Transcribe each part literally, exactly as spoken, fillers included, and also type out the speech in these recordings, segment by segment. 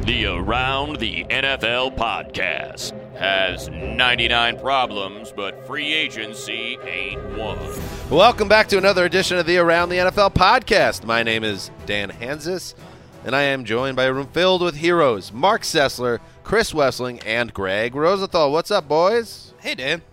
The Around the N F L podcast has ninety-nine problems, but free agency ain't one. Welcome back to another edition of the Around the N F L podcast. My name is Dan Hansis, and I am joined by a room filled with heroes, Mark Sessler, Chris Wessling, and Greg Rosenthal. What's up, boys? Hey, Dan.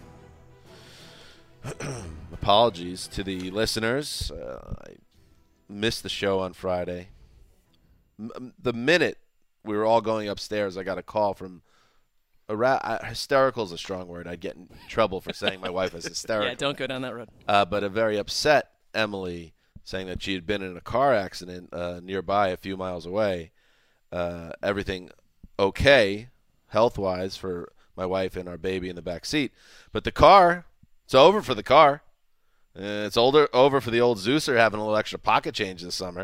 Apologies to the listeners. Uh, I missed the show on Friday. M- the minute we were all going upstairs, I got a call from a ra- uh, hysterical is a strong word. I'd get in trouble for saying my wife is hysterical. Yeah, don't go down that road. Uh, but a very upset Emily saying that she had been in a car accident uh, nearby a few miles away. Uh, everything okay, health-wise, for my wife and our baby in the back seat. But the car, it's over for the car. Uh, it's older over for the old Zeuser having a little extra pocket change this summer.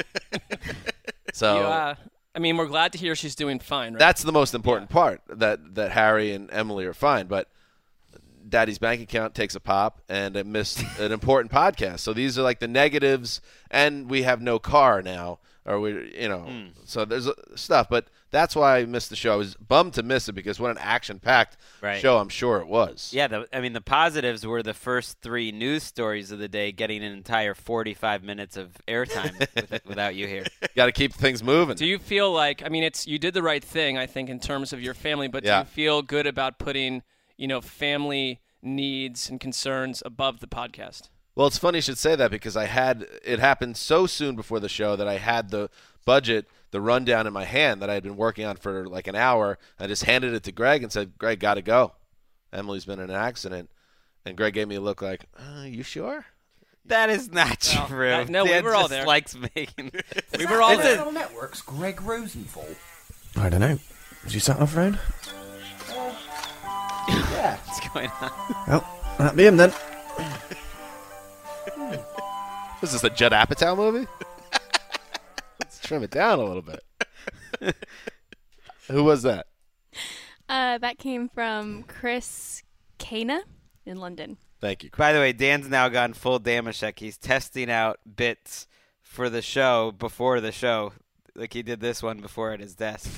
so you, uh, I mean, we're glad to hear she's doing fine, right? That's the most important yeah. part, that, that Harry and Emily are fine. But Daddy's bank account takes a pop, and it missed an important podcast. So these are like the negatives, and we have no car now, or we, you know. Mm. So there's uh, stuff, but that's why I missed the show. I was bummed to miss it because what an action-packed right. show I'm sure it was. Yeah, the, I mean the positives were the first three news stories of the day getting an entire forty-five minutes of airtime with, without you here. Got to keep things moving. Do you feel like, I mean, it's you did the right thing, I think, in terms of your family, but yeah. do you feel good about putting, you know, family needs and concerns above the podcast? Well, it's funny you should say that because I had it happened so soon before the show that I had the budget, the rundown in my hand that I had been working on for like an hour. I just handed it to Greg and said, Greg, got to go. Emily's been in an accident. And Greg gave me a look like, uh, you sure? That is not well, true. That, no, Dan we were all just there. likes making we were all there. N F L Network's Greg Rosenthal. I don't know. Is he sat on a phone? Yeah. What's going on? Well, that'd be him then. Was this a Judd Apatow movie? Let's trim it down a little bit. Who was that? Uh, that came from Chris Kana in London. Thank you, Chris. By the way, Dan's now gone full Damashek. He's testing out bits for the show before the show, like he did this one before at his desk.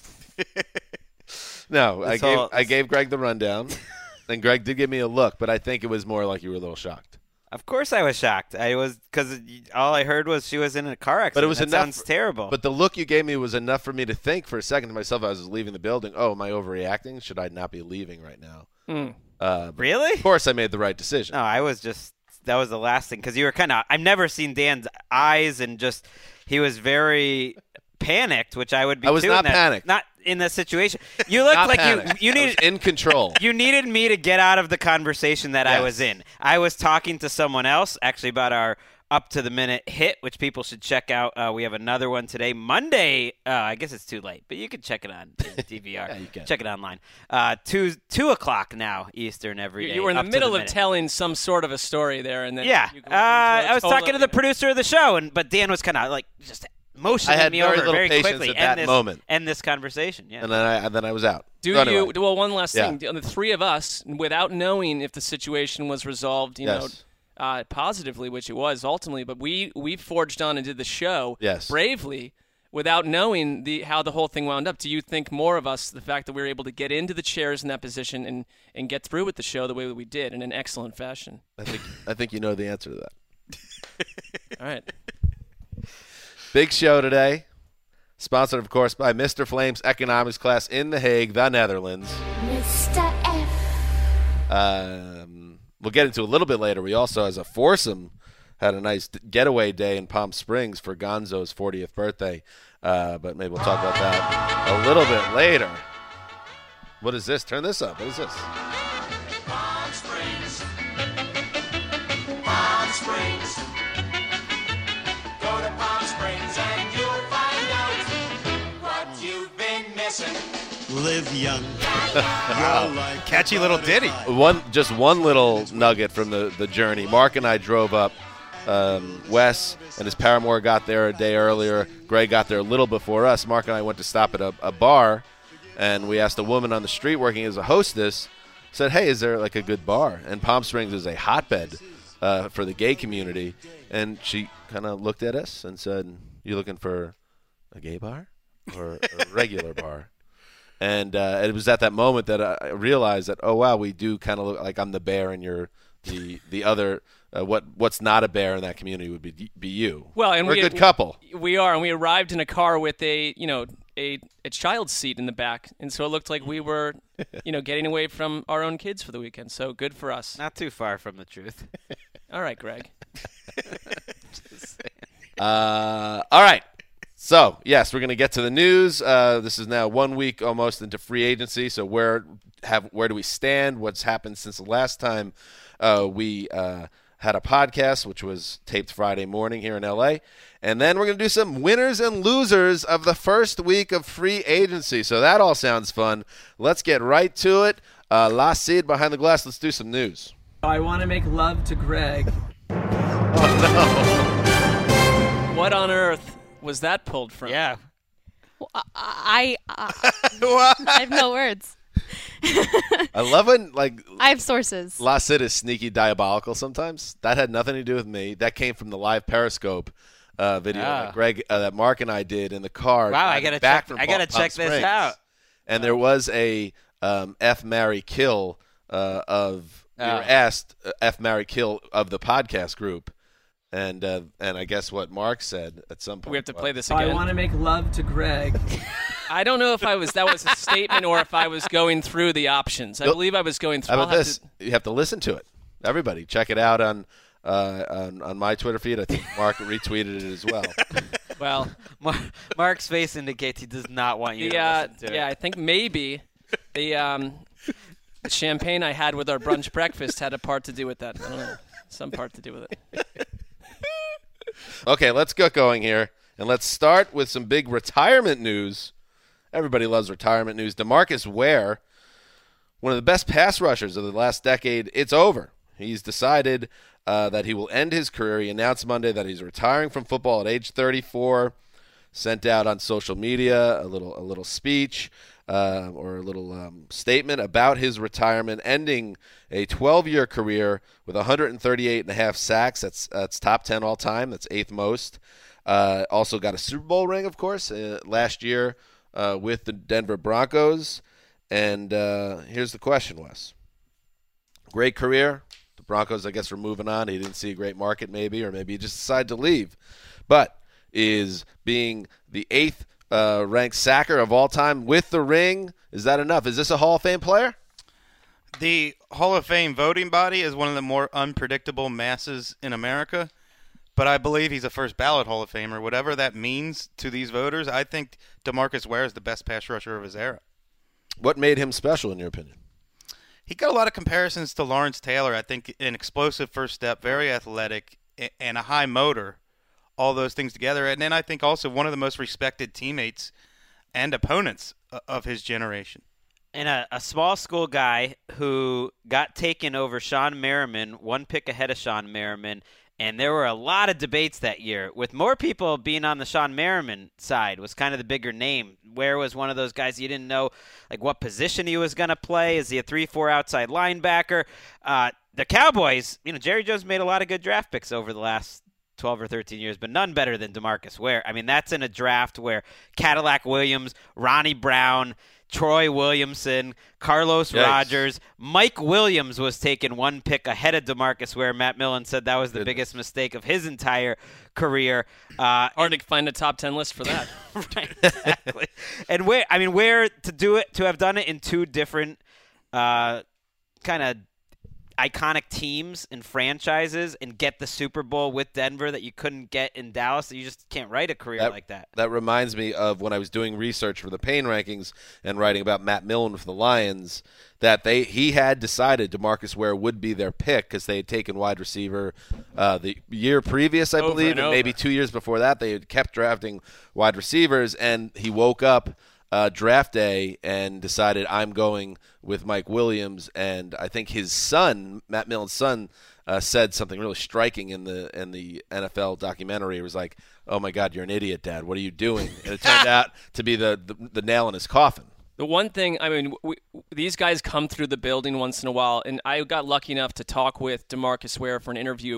No, I gave whole, I gave Greg the rundown, and Greg did give me a look, but I think it was more like you were a little shocked. Of course I was shocked. I was because all I heard was she was in a car accident. But it was that enough. Sounds terrible. But the look you gave me was enough for me to think for a second to myself as I was leaving the building, oh, am I overreacting? Should I not be leaving right now? Mm. Uh, really? Of course I made the right decision. No, I was just – that was the last thing because you were kind of – I've never seen Dan's eyes and just – he was very panicked, which I would be I was too not in that, panicked. Not in that situation. You looked like panicked. you you needed in control. You needed me to get out of the conversation that yes. I was in. I was talking to someone else actually about our up to the minute hit, which people should check out. Uh, we have another one today, Monday. Uh, I guess it's too late, but you can check it on D V R. Yeah, you can. Check it online. Uh, two two o'clock now Eastern every You, day. you were in up the to middle the of minute. telling some sort of a story there, and then Yeah, you go uh, into a I was total, talking to the you know, producer of the show, and but Dan was kind of like just motioning I had me very over little very patience quickly. at end that this, moment. End this conversation. Yeah. And then I and then I was out. Do so anyway. you? Well, one last Yeah. thing. On the three of us, without knowing if the situation was resolved, you Yes. know, uh, positively, which it was ultimately, but we we forged on and did the show Yes. bravely without knowing the how the whole thing wound up. Do you think more of us, the fact that we were able to get into the chairs in that position and, and get through with the show the way that we did in an excellent fashion? I think I think you know the answer to that. All right. Big show today. Sponsored, of course, by Mister Flame's economics class in The Hague, the Netherlands. Mister F. Um, we'll get into a little bit later. We also, as a foursome, had a nice getaway day in Palm Springs for Gonzo's fortieth birthday. Uh, but maybe we'll talk about that a little bit later. What is this? Turn this up. What is this? Palm Springs. Palm Springs. Go to Palm Springs and you'll find out what you've been missing. Live young. Like Catchy little ditty. One, just one little nugget from the, the journey. Mark and I drove up. Um, Wes and his paramour got there a day earlier. Greg got there a little before us. Mark and I went to stop at a, a bar, and we asked a woman on the street working as a hostess, said, hey, is there like a good bar? And Palm Springs is a hotbed uh, for the gay community. And she kind of looked at us and said, you looking for a gay bar? or a regular bar. And uh, it was at that moment that I realized that, oh, wow, we do kind of look like I'm the bear and you're the the other. Uh, what what's not a bear in that community would be be you. Well, and We're we, a good couple. We are, and we arrived in a car with a you know a a child's seat in the back, and so it looked like we were you know getting away from our own kids for the weekend. So good for us. Not too far from the truth. All right, Greg. uh, all right. So, yes, we're going to get to the news. Uh, this is now one week almost into free agency. So where have where do we stand? What's happened since the last time uh, we uh, had a podcast, which was taped Friday morning here in L A? And then we're going to do some winners and losers of the first week of free agency. So that all sounds fun. Let's get right to it. Uh, La Cid behind the glass. Let's do some news. I want to make love to Greg. Oh, no. What on earth was that pulled from? Yeah. Well, I, I, I, I have no words. I love when, like, I have sources. La Cid is sneaky diabolical sometimes. That had nothing to do with me. That came from the live Periscope uh, video Ah. that Greg, uh, that Mark and I did in the car. Wow, I driving gotta back check- from I gotta Palm check this Springs. out. And there was a um, F, marry, kill uh, of, we Oh. were asked uh, F, marry, kill of the podcast group. And uh, and I guess what Mark said at some point. We have to was- play this I again. want to make love to Greg. I don't know if I was that was a statement or if I was going through the options. I Nope. believe I was going through. How I'll about have this? to- You have to listen to it. Everybody, check it out on uh, on, on my Twitter feed. I think Mark retweeted it as well. well, Mar- Mark's face indicates he does not want you the, to uh, listen to yeah, it. I think maybe the um, the champagne I had with our brunch breakfast had a part to do with that. I don't know, some part to do with it. Okay, let's get going here, and let's start with some big retirement news. Everybody loves retirement news. DeMarcus Ware, one of the best pass rushers of the last decade, it's over. He's decided uh, that he will end his career. He announced Monday that he's retiring from football at age thirty-four. Sent out on social media a little a little speech uh, or a little um, statement about his retirement, ending a twelve-year career with one hundred thirty-eight and a half sacks. That's that's top ten all time. That's eighth most. Uh, also got a Super Bowl ring, of course, uh, last year uh, with the Denver Broncos. And uh, here's the question, Wes. Great career. The Broncos, I guess, were moving on. He didn't see a great market maybe, or maybe he just decided to leave. But is being the eighth uh, ranked sacker of all time with the ring, is that enough? Is this a Hall of Fame player? The Hall of Fame voting body is one of the more unpredictable masses in America, but I believe he's a first ballot Hall of Famer. Whatever that means to these voters, I think DeMarcus Ware is the best pass rusher of his era. What made him special in your opinion? He got a lot of comparisons to Lawrence Taylor. I think an explosive first step, very athletic, and a high motor. All those things together. And then I think also one of the most respected teammates and opponents of his generation. And a, a small school guy who got taken over Sean Merriman, one pick ahead of Sean Merriman. And there were a lot of debates that year, with more people being on the Sean Merriman side was kind of the bigger name. Ware was one of those guys you didn't know like what position he was going to play. Is he a three four outside linebacker? Uh, the Cowboys, you know, Jerry Jones made a lot of good draft picks over the last twelve or thirteen years, but none better than DeMarcus Ware. I mean, that's in a draft where Cadillac Williams, Ronnie Brown, Troy Williamson, Carlos Yikes. Rogers, Mike Williams was taken one pick ahead of DeMarcus Ware. Matt Millen said that was the Goodness. biggest mistake of his entire career. Uh, Hard to find a top ten list for that. right, exactly. And Ware, I mean, Ware to do it, to have done it in two different uh, kind of iconic teams and franchises and get the Super Bowl with Denver that you couldn't get in Dallas. You just can't write a career like that. That reminds me of when I was doing research for the Payne rankings and writing about Matt Millen for the Lions, that they he had decided DeMarcus Ware would be their pick because they had taken wide receiver uh, the year previous, I Over believe, and and maybe over. two years before that. They had kept drafting wide receivers, and he woke up uh, draft day and decided, I'm going with Mike Williams. And I think his son, Matt Millen's son, uh, said something really striking in the in the N F L documentary. It was like, oh, my God, you're an idiot, Dad. What are you doing? And it turned out to be the, the, the nail in his coffin. The one thing, I mean, we, these guys come through the building once in a while, and I got lucky enough to talk with DeMarcus Ware for an interview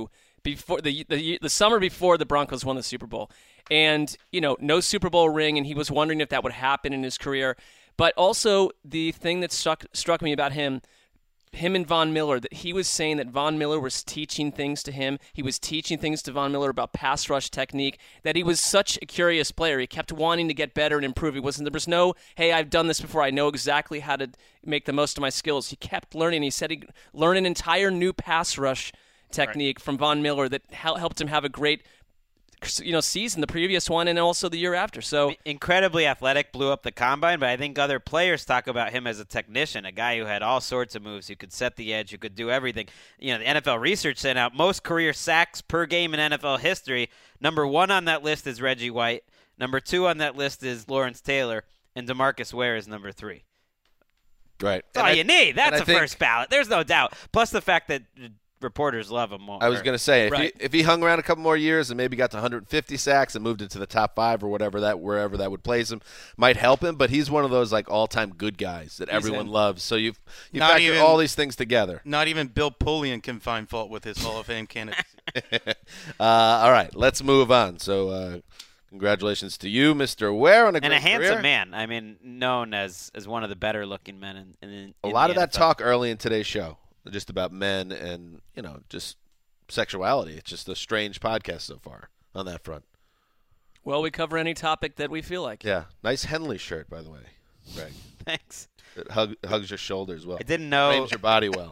before the, the the summer before the Broncos won the Super Bowl. And, you know, no Super Bowl ring, and he was wondering if that would happen in his career. But also the thing that struck struck me about him, him and Von Miller, that he was saying that Von Miller was teaching things to him. He was teaching things to Von Miller about pass rush technique, that he was such a curious player. He kept wanting to get better and improve. He wasn't, there was no, hey, I've done this before. I know exactly how to make the most of my skills. He kept learning. He said he learned an entire new pass rush technique right. from Von Miller that hel- helped him have a great you know, season, the previous one, and also the year after. So incredibly athletic, blew up the combine, but I think other players talk about him as a technician, a guy who had all sorts of moves, who could set the edge, who could do everything. You know, the N F L research sent out most career sacks per game in N F L history. Number one on that list is Reggie White. Number two on that list is Lawrence Taylor, and DeMarcus Ware is number three. Right. That's all I, you need. That's a think, first ballot. There's no doubt. Plus the fact that reporters love him more. I was going to say, if, right. he, if he hung around a couple more years and maybe got to one hundred fifty sacks and moved into the top five or whatever that wherever that would place him, might help him. But he's one of those like all-time good guys that he's everyone in. loves. So you you Not factor even, all these things together. Not even Bill Pullian can find fault with his Hall of Fame candidacy. uh, all right, let's move on. So uh, congratulations to you, Mister Ware, on a and great a handsome career. man. I mean, known as as one of the better-looking men in, in, in a lot the of that N F L. talk early in today's show, just about men and you know just. sexuality. It's just a strange podcast so far on that front. Well, we cover any topic that we feel like. Yeah. Nice Henley shirt, by the way, Greg. Thanks. It hug, hugs your shoulders well. I didn't know. Frames your body well.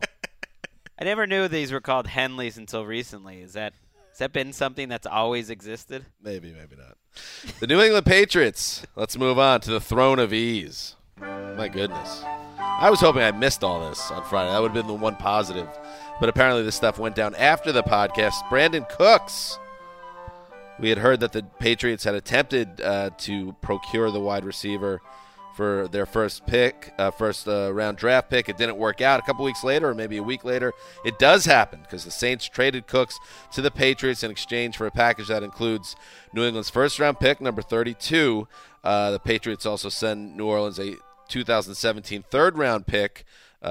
I never knew these were called Henleys until recently. Is that has that been something that's always existed? Maybe, maybe not. The New England Patriots. Let's move on to the throne of ease. My goodness. I was hoping I missed all this on Friday. That would have been the one positive. But apparently this stuff went down after the podcast. Brandon Cooks. We had heard that the Patriots had attempted uh, to procure the wide receiver for their first pick, uh, first uh, round draft pick. It didn't work out. A couple weeks later, or maybe a week later, it does happen because the Saints traded Cooks to the Patriots in exchange for a package that includes New England's first round pick, number thirty-two. Uh, the Patriots also send New Orleans a two thousand seventeen third round pick.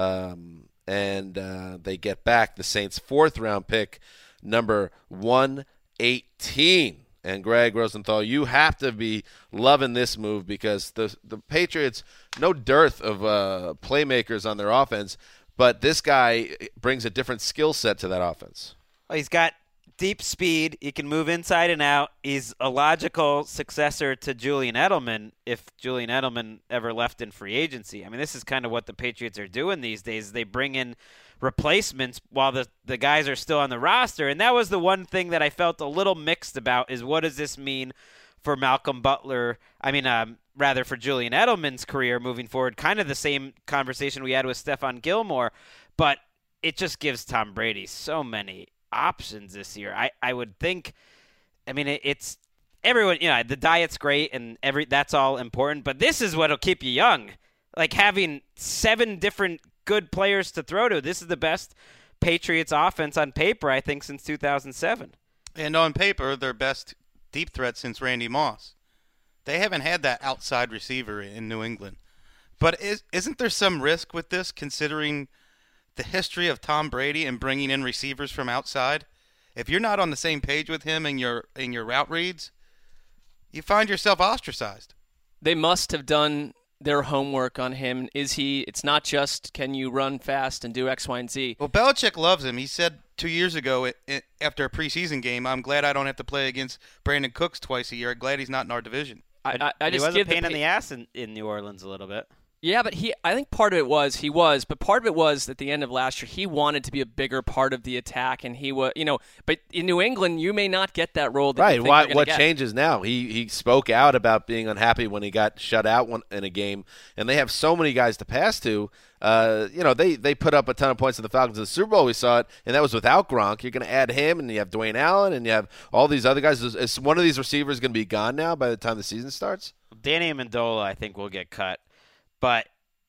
Um, and uh, they get back the Saints' fourth-round pick, number one eighteen. And Greg Rosenthal, you have to be loving this move because the the Patriots, no dearth of uh, playmakers on their offense, but this guy brings a different skill set to that offense. Well, he's got deep speed. He can move inside and out. He's a logical successor to Julian Edelman if Julian Edelman ever left in free agency. I mean, this is kind of what the Patriots are doing these days. They bring in replacements while the, the guys are still on the roster. And that was the one thing that I felt a little mixed about is what does this mean for Malcolm Butler? I mean, um, rather for Julian Edelman's career moving forward. Kind of the same conversation we had with Stephon Gilmore. But it just gives Tom Brady so many options this year. I, I would think, I mean, it, it's everyone, you know, the diet's great and every that's all important, but this is what'll keep you young. Like having seven different good players to throw to. This is the best Patriots offense on paper, I think, since two thousand seven. And on paper, their best deep threat since Randy Moss. They haven't had that outside receiver in New England. But is, isn't there some risk with this, considering the history of Tom Brady and bringing in receivers from outside? If you're not on the same page with him in your in your route reads, you find yourself ostracized. They must have done their homework on him. Is he? It's not just can you run fast and do X, Y, and Z. Well, Belichick loves him. He said two years ago it, it, after a preseason game, "I'm glad I don't have to play against Brandon Cooks twice a year. I'm glad he's not in our division." I, I, I he just was give a pain the in the ass in, in New Orleans a little bit. Yeah, but he I think part of it was he was, but part of it was at the end of last year he wanted to be a bigger part of the attack, and he was, you know, but in New England you may not get that role. That right. You think Why, you're gonna what get. changes now? He he spoke out about being unhappy when he got shut out one, in a game, and they have so many guys to pass to. Uh, you know, they, they put up a ton of points to the Falcons in the Super Bowl. We saw it, and that was without Gronk. You're going to add him, and you have Dwayne Allen, and you have all these other guys. Is, is one of these receivers going to be gone now by the time the season starts? Danny Amendola, I think, will get cut. But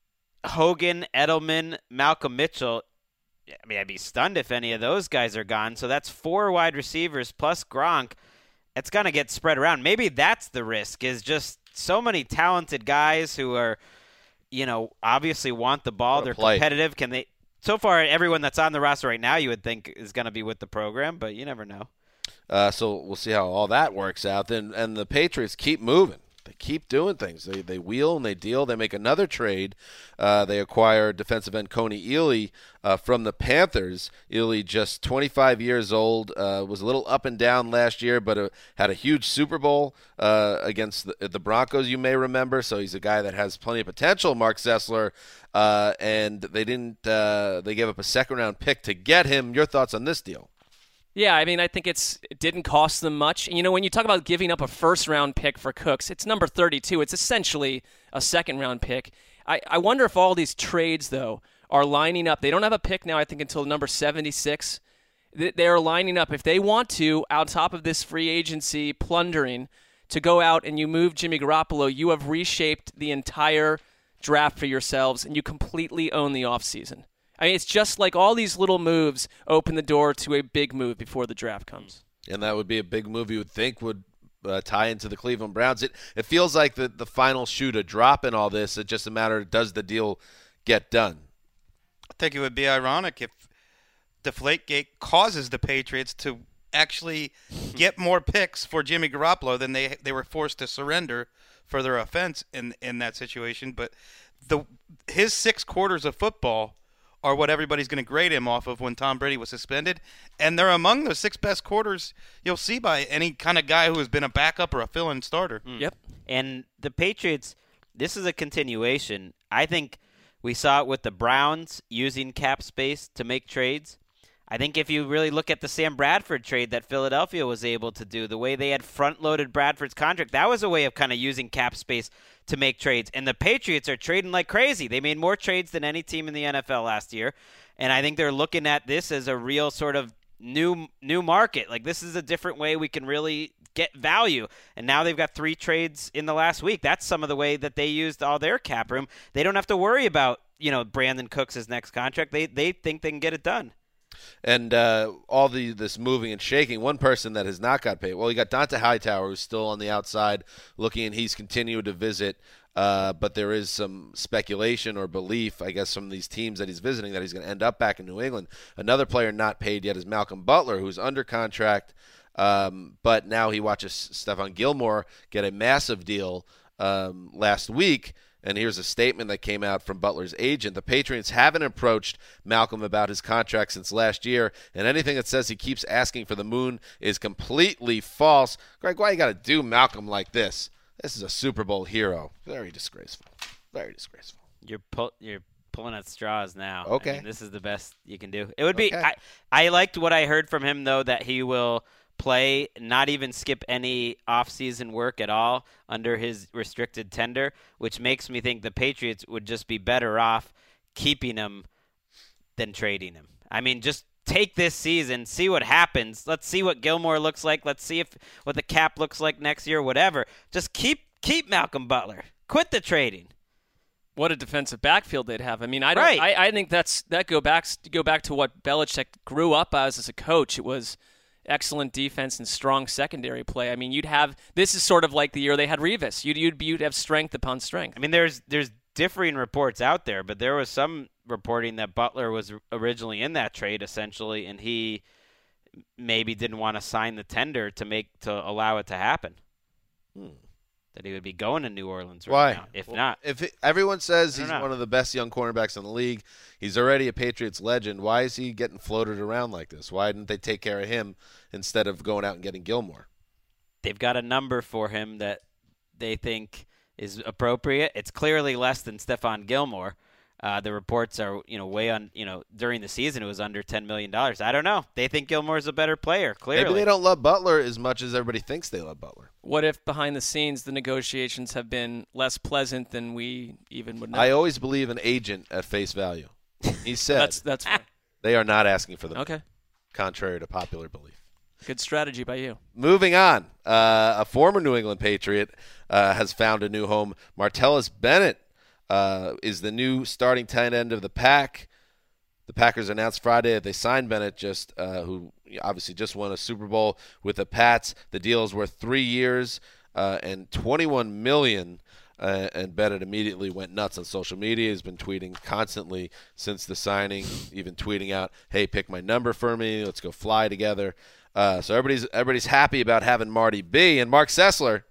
Hogan, Edelman, Malcolm Mitchell, I mean, I'd be stunned if any of those guys are gone. So that's four wide receivers plus Gronk. It's going to get spread around. Maybe that's the risk, is just so many talented guys who are – you know, obviously want the ball. They're play. competitive. Can they so far, everyone that's on the roster right now, you would think is going to be with the program, but you never know. Uh, so we'll see how all that works out. Then, and the Patriots keep moving. They keep doing things. They they wheel and they deal. They make another trade. Uh, they acquire defensive end Coney Ealy uh, from the Panthers. Ealy, just twenty-five years old, uh, was a little up and down last year, but uh, had a huge Super Bowl uh, against the, the Broncos, you may remember. So he's a guy that has plenty of potential, Mark Sessler. Uh, and they didn't. Uh, they gave up a second-round pick to get him. Your thoughts on this deal? Yeah, I mean, I think it's it didn't cost them much. You know, when you talk about giving up a first-round pick for Cooks, it's number thirty-two. It's essentially a second-round pick. I, I wonder if all these trades, though, are lining up. They don't have a pick now, I think, until number seventy-six. They are lining up. If they want to, on top of this free agency plundering, to go out and you move Jimmy Garoppolo, you have reshaped the entire draft for yourselves, and you completely own the offseason. I mean, it's just like all these little moves open the door to a big move before the draft comes. And that would be a big move you would think would uh, tie into the Cleveland Browns. It it feels like the, the final shoe to drop in all this. It's just a matter of does the deal get done. I think it would be ironic if Deflategate causes the Patriots to actually get more picks for Jimmy Garoppolo than they they were forced to surrender for their offense in, in that situation. But the his six quarters of football are what everybody's going to grade him off of when Tom Brady was suspended. And they're among the six best quarters you'll see by any kind of guy who has been a backup or a fill-in starter. Mm. Yep. And the Patriots, this is a continuation. I think we saw it with the Browns using cap space to make trades. I think if you really look at the Sam Bradford trade that Philadelphia was able to do, the way they had front-loaded Bradford's contract, that was a way of kind of using cap space to make trades. And the Patriots are trading like crazy. They made more trades than any team in the N F L last year. And I think they're looking at this as a real sort of new new market. Like, this is a different way we can really get value. And now they've got three trades in the last week. That's some of the way that they used all their cap room. They don't have to worry about, you know, Brandon Cooks' next contract. They they think they can get it done. And uh, all the this moving and shaking, one person that has not got paid, well, you got Dante Hightower, who's still on the outside looking, and he's continued to visit. Uh, but there is some speculation or belief, I guess, from these teams that he's visiting that he's going to end up back in New England. Another player not paid yet is Malcolm Butler, who's under contract, um, but now he watches Stephon Gilmore get a massive deal um, last week. And here's a statement that came out from Butler's agent. The Patriots haven't approached Malcolm about his contract since last year, and anything that says he keeps asking for the moon is completely false. Greg, why you got to do Malcolm like this? This is a Super Bowl hero. Very disgraceful. Very disgraceful. You're pull, you're pulling at straws now. Okay. I mean, this is the best you can do. It would be. Okay. I, I liked what I heard from him, though, that he will play, not even skip any off-season work at all under his restricted tender, which makes me think the Patriots would just be better off keeping him than trading him. I mean, just take this season, see what happens. Let's see what Gilmore looks like. Let's see if what the cap looks like next year, whatever. Just keep keep Malcolm Butler. Quit the trading. What a defensive backfield they'd have. I mean, I don't. Right. I, I think that's that go back go back to what Belichick grew up as as a coach. It was excellent defense and strong secondary play. I mean, you'd have this is sort of like the year they had Revis. You'd you'd, you'd have strength upon strength. I mean, there's there's differing reports out there, but there was some reporting that Butler was originally in that trade essentially, and he maybe didn't want to sign the tender to make to allow it to happen. Hmm. That he would be going to New Orleans right Why? now. If well, not, if it, everyone says I don't he's know. one of the best young cornerbacks in the league, he's already a Patriots legend. Why is he getting floated around like this? Why didn't they take care of him instead of going out and getting Gilmore? they've got a number for him that they think is appropriate. It's clearly less than Stephon Gilmore. Uh, the reports are, you know, way on, you know, during the season it was under ten million dollars. I don't know. They think Gilmore's a better player, clearly. Maybe they don't love Butler as much as everybody thinks they love Butler. What if behind the scenes the negotiations have been less pleasant than we even would know? I always believe an agent at face value. He said that's that's fine. They are not asking for them. Okay. Contrary to popular belief. Good strategy by you. Moving on, uh, a former New England Patriot uh, has found a new home. Martellus Bennett uh, is the new starting tight end of the Pack. The Packers announced Friday that they signed Bennett, just uh, who obviously just won a Super Bowl with the Pats. The deal is worth three years uh, and twenty-one million dollars. uh, and Bennett immediately went nuts on social media. He's been tweeting constantly since the signing, even tweeting out, "Hey, pick my number for me. Let's go fly together." Uh, so everybody's everybody's happy about having Marty B. And Mark Sessler,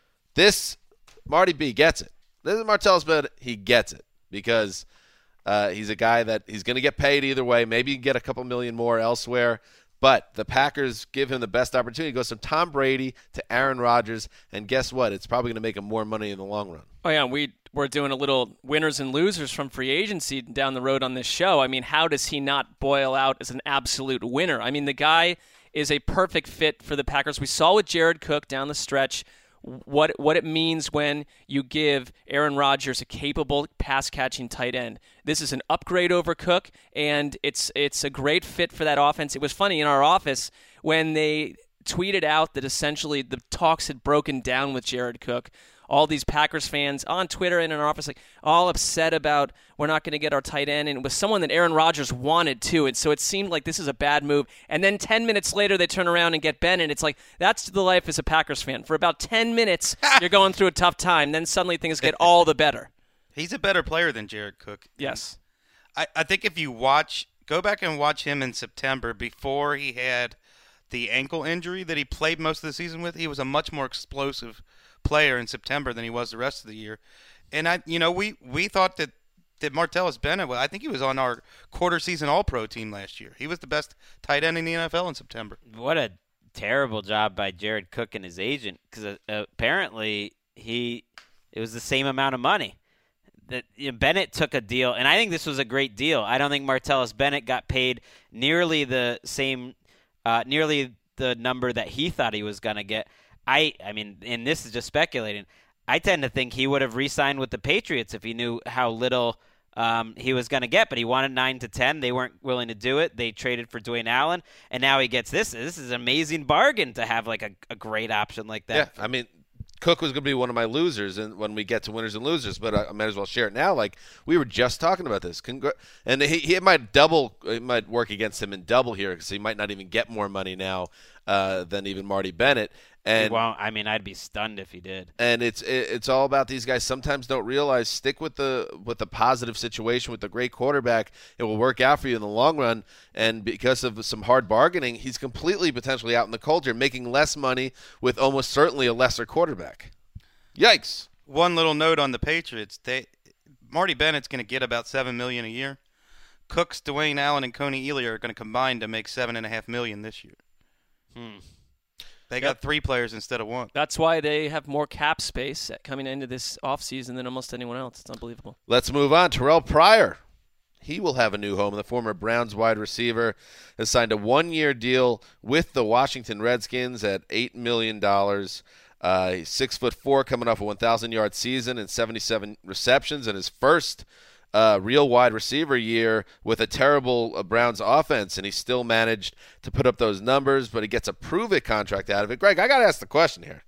this Marty B gets it. This is Martellus Bennett. He gets it because uh, he's a guy that he's going to get paid either way. Maybe get a couple million more elsewhere. But the Packers give him the best opportunity. It goes from Tom Brady to Aaron Rodgers, and guess what? It's probably going to make him more money in the long run. Oh, yeah, we, we're doing a little winners and losers from free agency down the road on this show. I mean, how does he not boil out as an absolute winner? I mean, the guy is a perfect fit for the Packers. We saw with Jared Cook down the stretch what what it means when you give Aaron Rodgers a capable pass-catching tight end. This is an upgrade over Cook, and it's it's a great fit for that offense. It was funny in our office when they tweeted out that essentially the talks had broken down with Jared Cook. All these Packers fans on Twitter and in our office, like all upset about we're not going to get our tight end, and it was someone that Aaron Rodgers wanted too, and so it seemed like this is a bad move. And then ten minutes later, they turn around and get Ben, and it's like that's the life as a Packers fan. For about ten minutes, you're going through a tough time, then suddenly things get all the better. He's a better player than Jared Cook. Yes, I, I think if you watch, go back and watch him in September before he had the ankle injury that he played most of the season with, he was a much more explosive player in September than he was the rest of the year. And I, you know, we, we thought that, that Martellus Bennett, well, I think he was on our quarter season All-Pro team last year. He was the best tight end in the N F L in September. What a terrible job by Jared Cook and his agent, because uh, apparently he it was the same amount of money. That you know, Bennett took a deal, and I think this was a great deal. I don't think Martellus Bennett got paid nearly the same, uh, nearly the number that he thought he was going to get. I, I mean, and this is just speculating. I tend to think he would have re-signed with the Patriots if he knew how little um, he was going to get. But he wanted nine to ten. They weren't willing to do it. They traded for Dwayne Allen, and now he gets this. This is an amazing bargain to have like a, a great option like that. Yeah, I mean, Cook was going to be one of my losers, and when we get to winners and losers, but I might as well share it now. Like we were just talking about this, Congr- and he, he might double, it might work against him in double here because he might not even get more money now uh, than even Marty Bennett. And well, I mean, I'd be stunned if he did. And it's it, it's all about these guys. Sometimes don't realize stick with the with the positive situation with the great quarterback. It will work out for you in the long run. And because of some hard bargaining, he's completely potentially out in the cold here, making less money with almost certainly a lesser quarterback. Yikes! One little note on the Patriots: they Marty Bennett's going to get about seven million a year. Cooks, Dwayne Allen, and Coney Ealy are going to combine to make seven and a half million this year. Hmm. They got yep. three players instead of one. That's why they have more cap space coming into this offseason than almost anyone else. It's unbelievable. Let's move on. Terrell Pryor. He will have a new home. The former Browns wide receiver has signed a one-year deal with the Washington Redskins at eight million dollars. Uh, he's six foot four, coming off a one thousand yard season and seventy-seven receptions in his first Uh, real wide receiver year with a terrible uh, Browns offense, and he still managed to put up those numbers, but he gets a prove-it contract out of it. Greg, I got to ask the question here.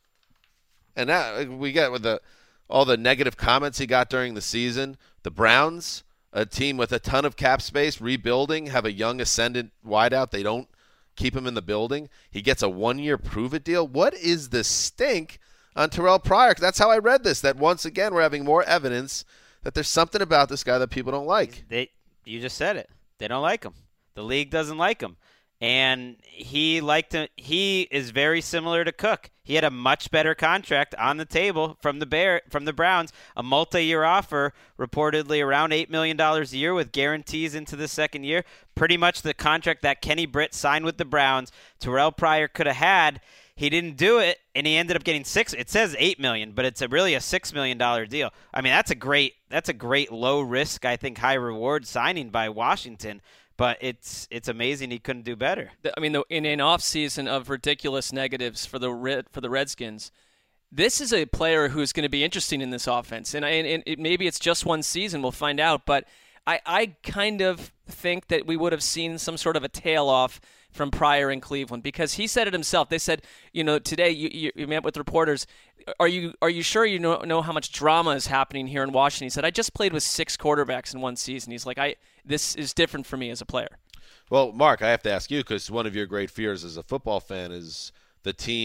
And now we get with the all the negative comments he got during the season. The Browns, a team with a ton of cap space, rebuilding, have a young ascendant wideout. They don't keep him in the building. He gets a one-year prove-it deal. What is the stink on Terrell Pryor? 'Cause that's how I read this, that once again we're having more evidence that there's something about this guy that people don't like. They, you just said it. They don't like him. The league doesn't like him. And he liked to, he is very similar to Cook. He had a much better contract on the table from the Bear from the Browns, a multi-year offer, reportedly around eight million dollars a year with guarantees into the second year. Pretty much the contract that Kenny Britt signed with the Browns, Terrell Pryor could have had. He didn't do it, and he ended up getting six. It says eight million, but it's a really a six million dollar deal. I mean, that's a great that's a great low risk, I think, high reward signing by Washington. But it's it's amazing he couldn't do better. I mean, in an off season of ridiculous negatives for the Red, for the Redskins, this is a player who's going to be interesting in this offense. And, and, and it, maybe it's just one season, we'll find out. But I, I kind of think that we would have seen some sort of a tail off from Pryor in Cleveland, because he said it himself. They said, you know, today you, you, you met with reporters. Are you are you sure you know, know how much drama is happening here in Washington? He said, I just played with six quarterbacks in one season. He's like, I this is different for me as a player. Well, Mark, I have to ask you, because one of your great fears as a football fan is the team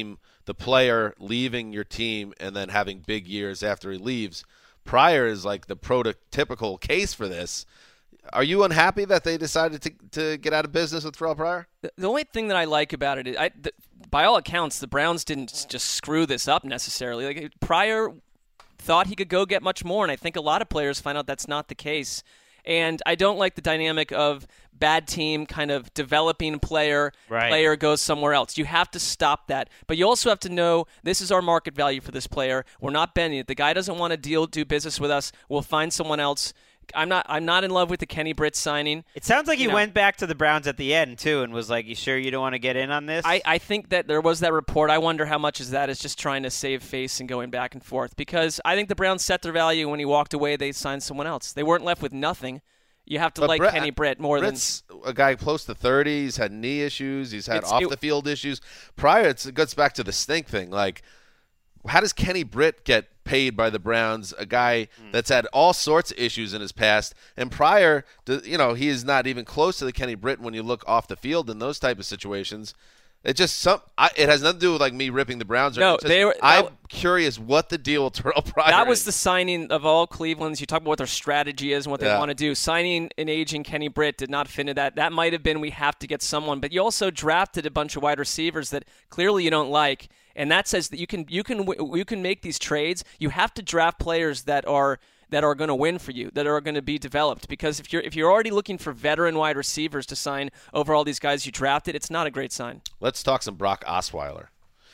the player leaving your team and then having big years after he leaves. Pryor is like the prototypical case for this. Are you unhappy that they decided to to get out of business with Terrell Pryor? The, the only thing that I like about it is, I, the, by all accounts, the Browns didn't just screw this up necessarily. Like Pryor thought he could go get much more, and I think a lot of players find out that's not the case. And I don't like the dynamic of bad team kind of developing player, right. player goes somewhere else. You have to stop that. But you also have to know this is our market value for this player. We're not bending it. The guy doesn't want to deal, do business with us. We'll find someone else. I'm not I'm not in love with the Kenny Britt signing. It sounds like he You know, went back to the Browns at the end, too, and was like, you sure you don't want to get in on this? I, I think that there was that report. I wonder how much is that is just trying to save face and going back and forth. Because I think the Browns set their value. When he walked away, they signed someone else. They weren't left with nothing. You have to But like Brett- Kenny Britt more Britt's a guy close to thirty. He's had knee issues. He's had It's- off it- the field issues. Pryor, it's, it goes back to the stink thing. Like, how does Kenny Britt get paid by the Browns? A guy that's had all sorts of issues in his past, and Pryor, you know, he is not even close to the Kenny Britt when you look off the field in those type of situations. It just some. I, it has nothing to do with like me ripping the Browns. Or No, it's just- they were- I'm that- curious what the deal with Terrell Pryor. That was is. the signing of all Cleveland's. You talk about what their strategy is and what they Yeah. want to do. Signing an aging Kenny Britt did not fit into that. That might have been we have to get someone, but you also drafted a bunch of wide receivers that clearly you don't like, and that says that you can you can you can make these trades. You have to draft players that are that are going to win for you, that are going to be developed. Because if you're if you're already looking for veteran wide receivers to sign over all these guys you drafted, it's not a great sign. Let's talk some Brock Osweiler,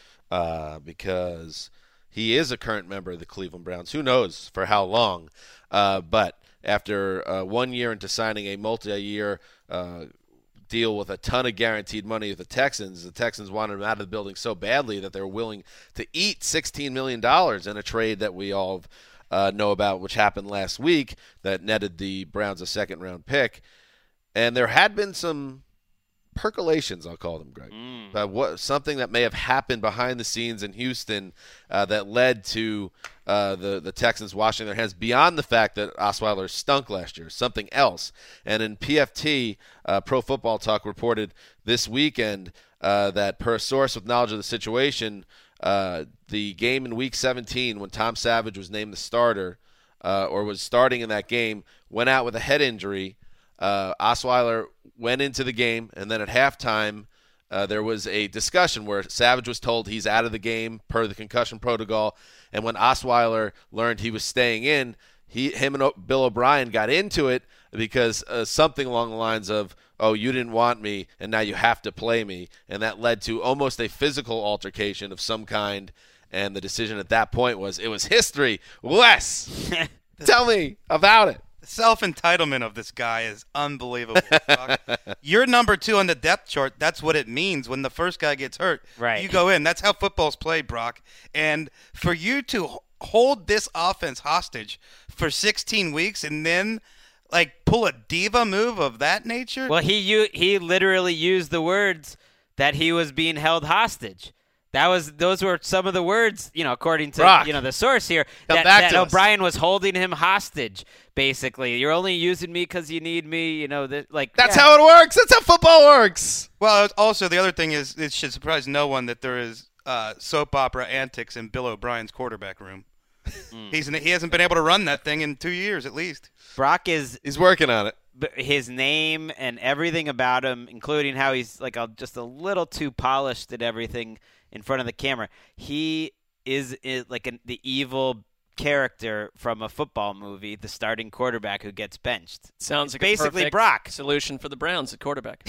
uh, because he is a current member of the Cleveland Browns. Who knows for how long? Uh, but after uh, one year into signing a multi-year uh, deal with a ton of guaranteed money with the Texans, the Texans wanted him out of the building so badly that they were willing to eat sixteen million dollars in a trade that we all uh, know about, which happened last week, that netted the Browns a second-round pick. And there had been some percolations, I'll call them, Greg, Mm. about what something that may have happened behind the scenes in Houston uh, that led to uh, the the Texans washing their hands beyond the fact that Osweiler stunk last year, something else. And in P F T, uh, Pro Football Talk reported this weekend uh, that per a source with knowledge of the situation, uh, the game in Week seventeen when Tom Savage was named the starter uh, or was starting in that game, went out with a head injury. Uh, Osweiler went into the game, and then at halftime, uh, there was a discussion where Savage was told he's out of the game per the concussion protocol, and when Osweiler learned he was staying in, he, him and o- Bill O'Brien got into it because uh, something along the lines of, oh, you didn't want me, and now you have to play me, and that led to almost a physical altercation of some kind, and the decision at that point was, it was history. Wes, tell me about it. The self-entitlement of this guy is unbelievable. Brock. You're number two on the depth chart. That's what it means when the first guy gets hurt. Right. You go in. That's how football's played, Brock. And for you to h- hold this offense hostage for sixteen weeks and then, like, pull a diva move of that nature? Well, he u- he literally used the words that he was being held hostage. That was those were some of the words, you know, according to Brock, you know the source here, come that, back that to us. O'Brien was holding him hostage. Basically, you're only using me because you need me. You know, that like That's yeah. how it works. That's how football works. Well, also, the other thing is it should surprise no one that there is uh, soap opera antics in Bill O'Brien's quarterback room. He's He hasn't been able to run that thing in two years at least. Brock is He's working on it. but his name and everything about him, including how he's like a, just a little too polished at everything in front of the camera. He is, is like an, the evil character from a football movie, the starting quarterback who gets benched. Sounds It's like basically a perfect Brock. solution for the Browns at quarterback.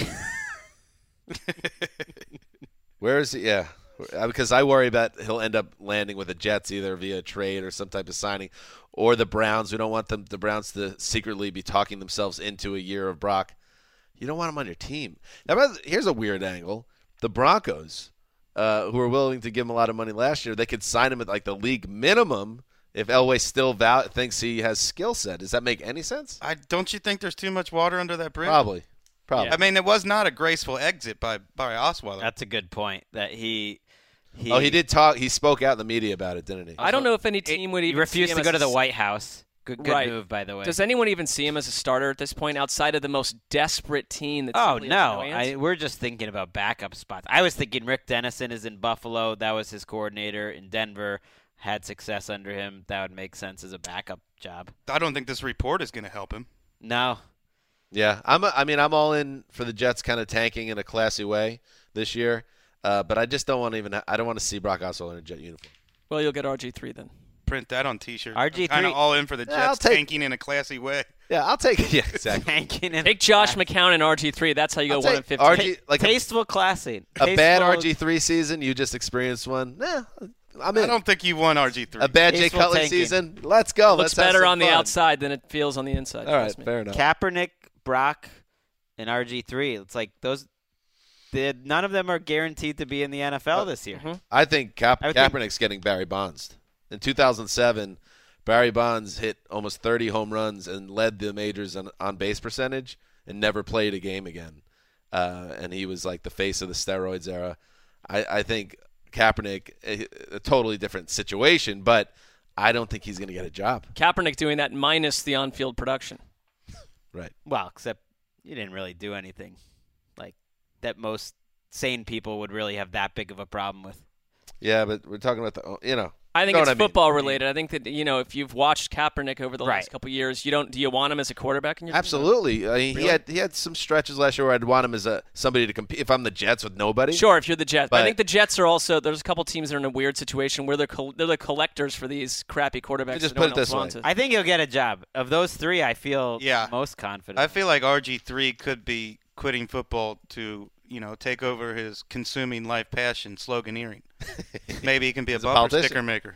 Where is he? Yeah. Uh, Because I worry about he'll end up landing with the Jets either via trade or some type of signing, or the Browns. We don't want them, the Browns to secretly be talking themselves into a year of Brock. You don't want him on your team. Now, but here's a weird angle. The Broncos, uh, who were willing to give him a lot of money last year, they could sign him at like the league minimum if Elway still val- thinks he has skill set. Does that make any sense? I Don't you think there's too much water under that bridge? Probably. Probably. I mean, it was not a graceful exit by, by Osweiler. That's a good point. That he, he oh, he did talk. He spoke out in the media about it, didn't he? I don't know if any team would he even refused see him to as go to a the s- White House. Good, good right. move, by the way. Does anyone even see him as a starter at this point outside of the most desperate team? That Oh, simply has no. answer? I, we're just thinking about backup spots. I was thinking Rick Dennison is in Buffalo. That was his coordinator in Denver. Had success under him. That would make sense as a backup job. I don't think this report is going to help him. No. Yeah, I'm. A, I mean, I'm all in for the Jets kind of tanking in a classy way this year, uh, but I just don't want to even. I don't want to see Brock Osweiler in a Jet uniform. Well, you'll get R G three then. Print that on T-shirt. R G three Kind of all in for the Jets Yeah, I'll take- tanking in a classy way. Yeah, I'll take. Yeah, exactly. Tanking in Take Josh McCown and R G three. That's how you go I'll one take and fifteen. R G like a, Tasteful classy. a bad Tasteful- R G three season. You just experienced one. Nah, I'm in. I don't think you won R G three. A bad Jay Tasteful Cutler tanking. season. Let's go. Looks Let's have better some on the fun. outside than it feels on the inside. All right, trust me. fair enough. Kaepernick, Brock, and R G three. It's like those. The, none of them are guaranteed to be in the N F L this year. Mm-hmm. I think Cap- I would think- Kaepernick's getting Barry Bonds. In two thousand seven, Barry Bonds hit almost thirty home runs and led the majors on, on base percentage and never played a game again. Uh, and he was like the face of the steroids era. I, I think Kaepernick, a, a totally different situation, but I don't think he's going to get a job. Kaepernick doing that minus the on-field production. Right. Well, except you didn't really do anything like that most sane people would really have that big of a problem with. Yeah, but we're talking about the, you know. I think know it's what I mean. football related. I think that, you know, if you've watched Kaepernick over the Right. last couple of years, you don't do you want him as a quarterback in your team? Absolutely. I mean, Really? He had he had some stretches last year where I'd want him as a somebody to compete. If I'm the Jets with nobody, Sure, if you're the Jets. But, I But- think the Jets are also, there's a couple teams that are in a weird situation where they're col- they're the collectors for these crappy quarterbacks. just that no put one it else this way. wants it. I think he'll get a job. Of those three, I feel Yeah. most confident. I feel like R G three could be quitting football to, you know, take over his consuming life passion, sloganeering. Maybe he can be a He's a bumper politician. sticker maker.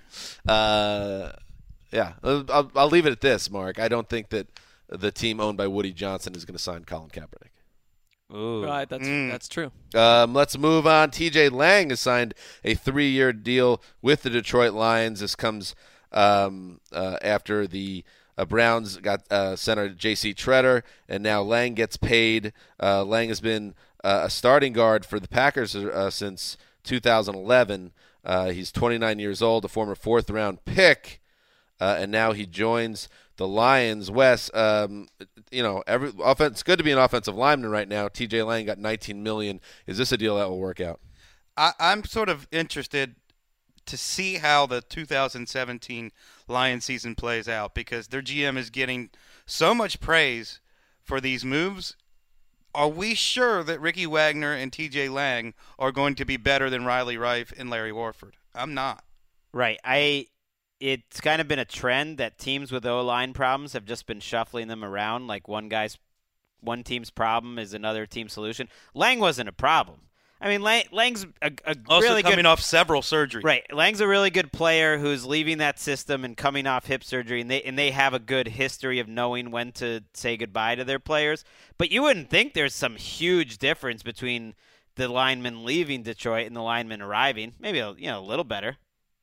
Uh, yeah, I'll, I'll leave it at this, Mark. I don't think that the team owned by Woody Johnson is going to sign Colin Kaepernick. Ooh. Right, that's Mm. that's true. Um, let's move on. T J Lang has signed a three-year deal with the Detroit Lions. This comes um, uh, after the uh, Browns got uh, center J C Treader, and now Lang gets paid. Uh, Lang has been uh, a starting guard for the Packers uh, since two thousand eleven. Uh, he's twenty-nine years old, a former fourth-round pick, uh, and now he joins the Lions. Wes, um, you know, every offense. It's good to be an offensive lineman right now. T J Lang got nineteen million dollars. Is this a deal that will work out? I, I'm sort of interested to see how the two thousand seventeen Lions season plays out because their G M is getting so much praise for these moves. Are we sure that Ricky Wagner and T J Lang are going to be better than Riley Reif and Larry Warford? I'm not. Right. I. It's kind of been a trend that teams with O-line problems have just been shuffling them around. Like one guy's, one team's problem is another team's solution. Lang wasn't a problem. I mean, Lang, Lang's a, a Also really coming good. off several surgeries. Right. Lang's a really good player who's leaving that system and coming off hip surgery, and they and they have a good history of knowing when to say goodbye to their players. But you wouldn't think there's some huge difference between the lineman leaving Detroit and the lineman arriving. Maybe a, you know a little better.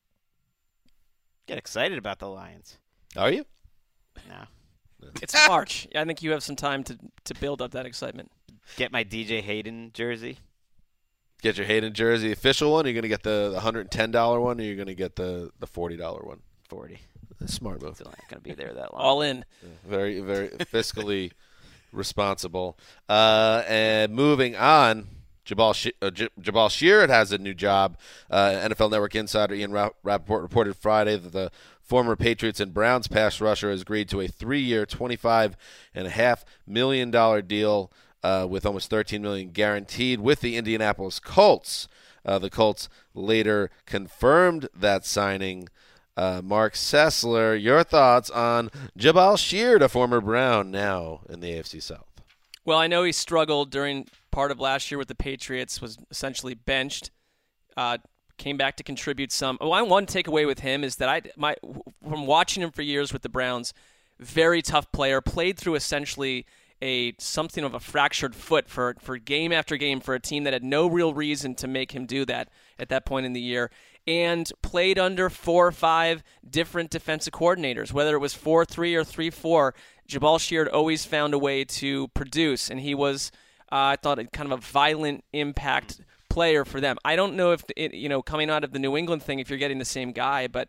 Get excited about the Lions. Are you? No. It's March. I think you have some time to, to build up that excitement. Get my D J Hayden jersey. Get your Hayden jersey, the official one. Are you going to get the one hundred ten dollars one, or are you going to get the, the forty dollars one? forty. Smart move. Still not going to be there that long. All in. Yeah, very, very fiscally responsible. Uh, and moving on, Jabal, She- uh, J- Jabal Sheard has a new job. Uh, N F L Network insider Ian Ra- Rappaport reported Friday that the former Patriots and Browns pass rusher has agreed to a three-year, twenty-five point five million dollars deal uh, with almost thirteen million dollars guaranteed with the Indianapolis Colts. Uh, the Colts later confirmed that signing. Uh, Mark Sessler, your thoughts on Jabal Sheard, a former Brown, now in the A F C South? Well, I know he struggled during part of last year with the Patriots, was essentially benched, uh, came back to contribute some. Oh, one takeaway with him is that I, my, from watching him for years with the Browns, very tough player, played through essentially a something of a fractured foot for, for game after game for a team that had no real reason to make him do that at that point in the year, and played under four or five different defensive coordinators, whether it was four three or three four. Jabal Sheard always found a way to produce, and he was, uh, I thought, a kind of a violent impact player for them. I don't know if, it, you know, coming out of the New England thing, if you're getting the same guy, but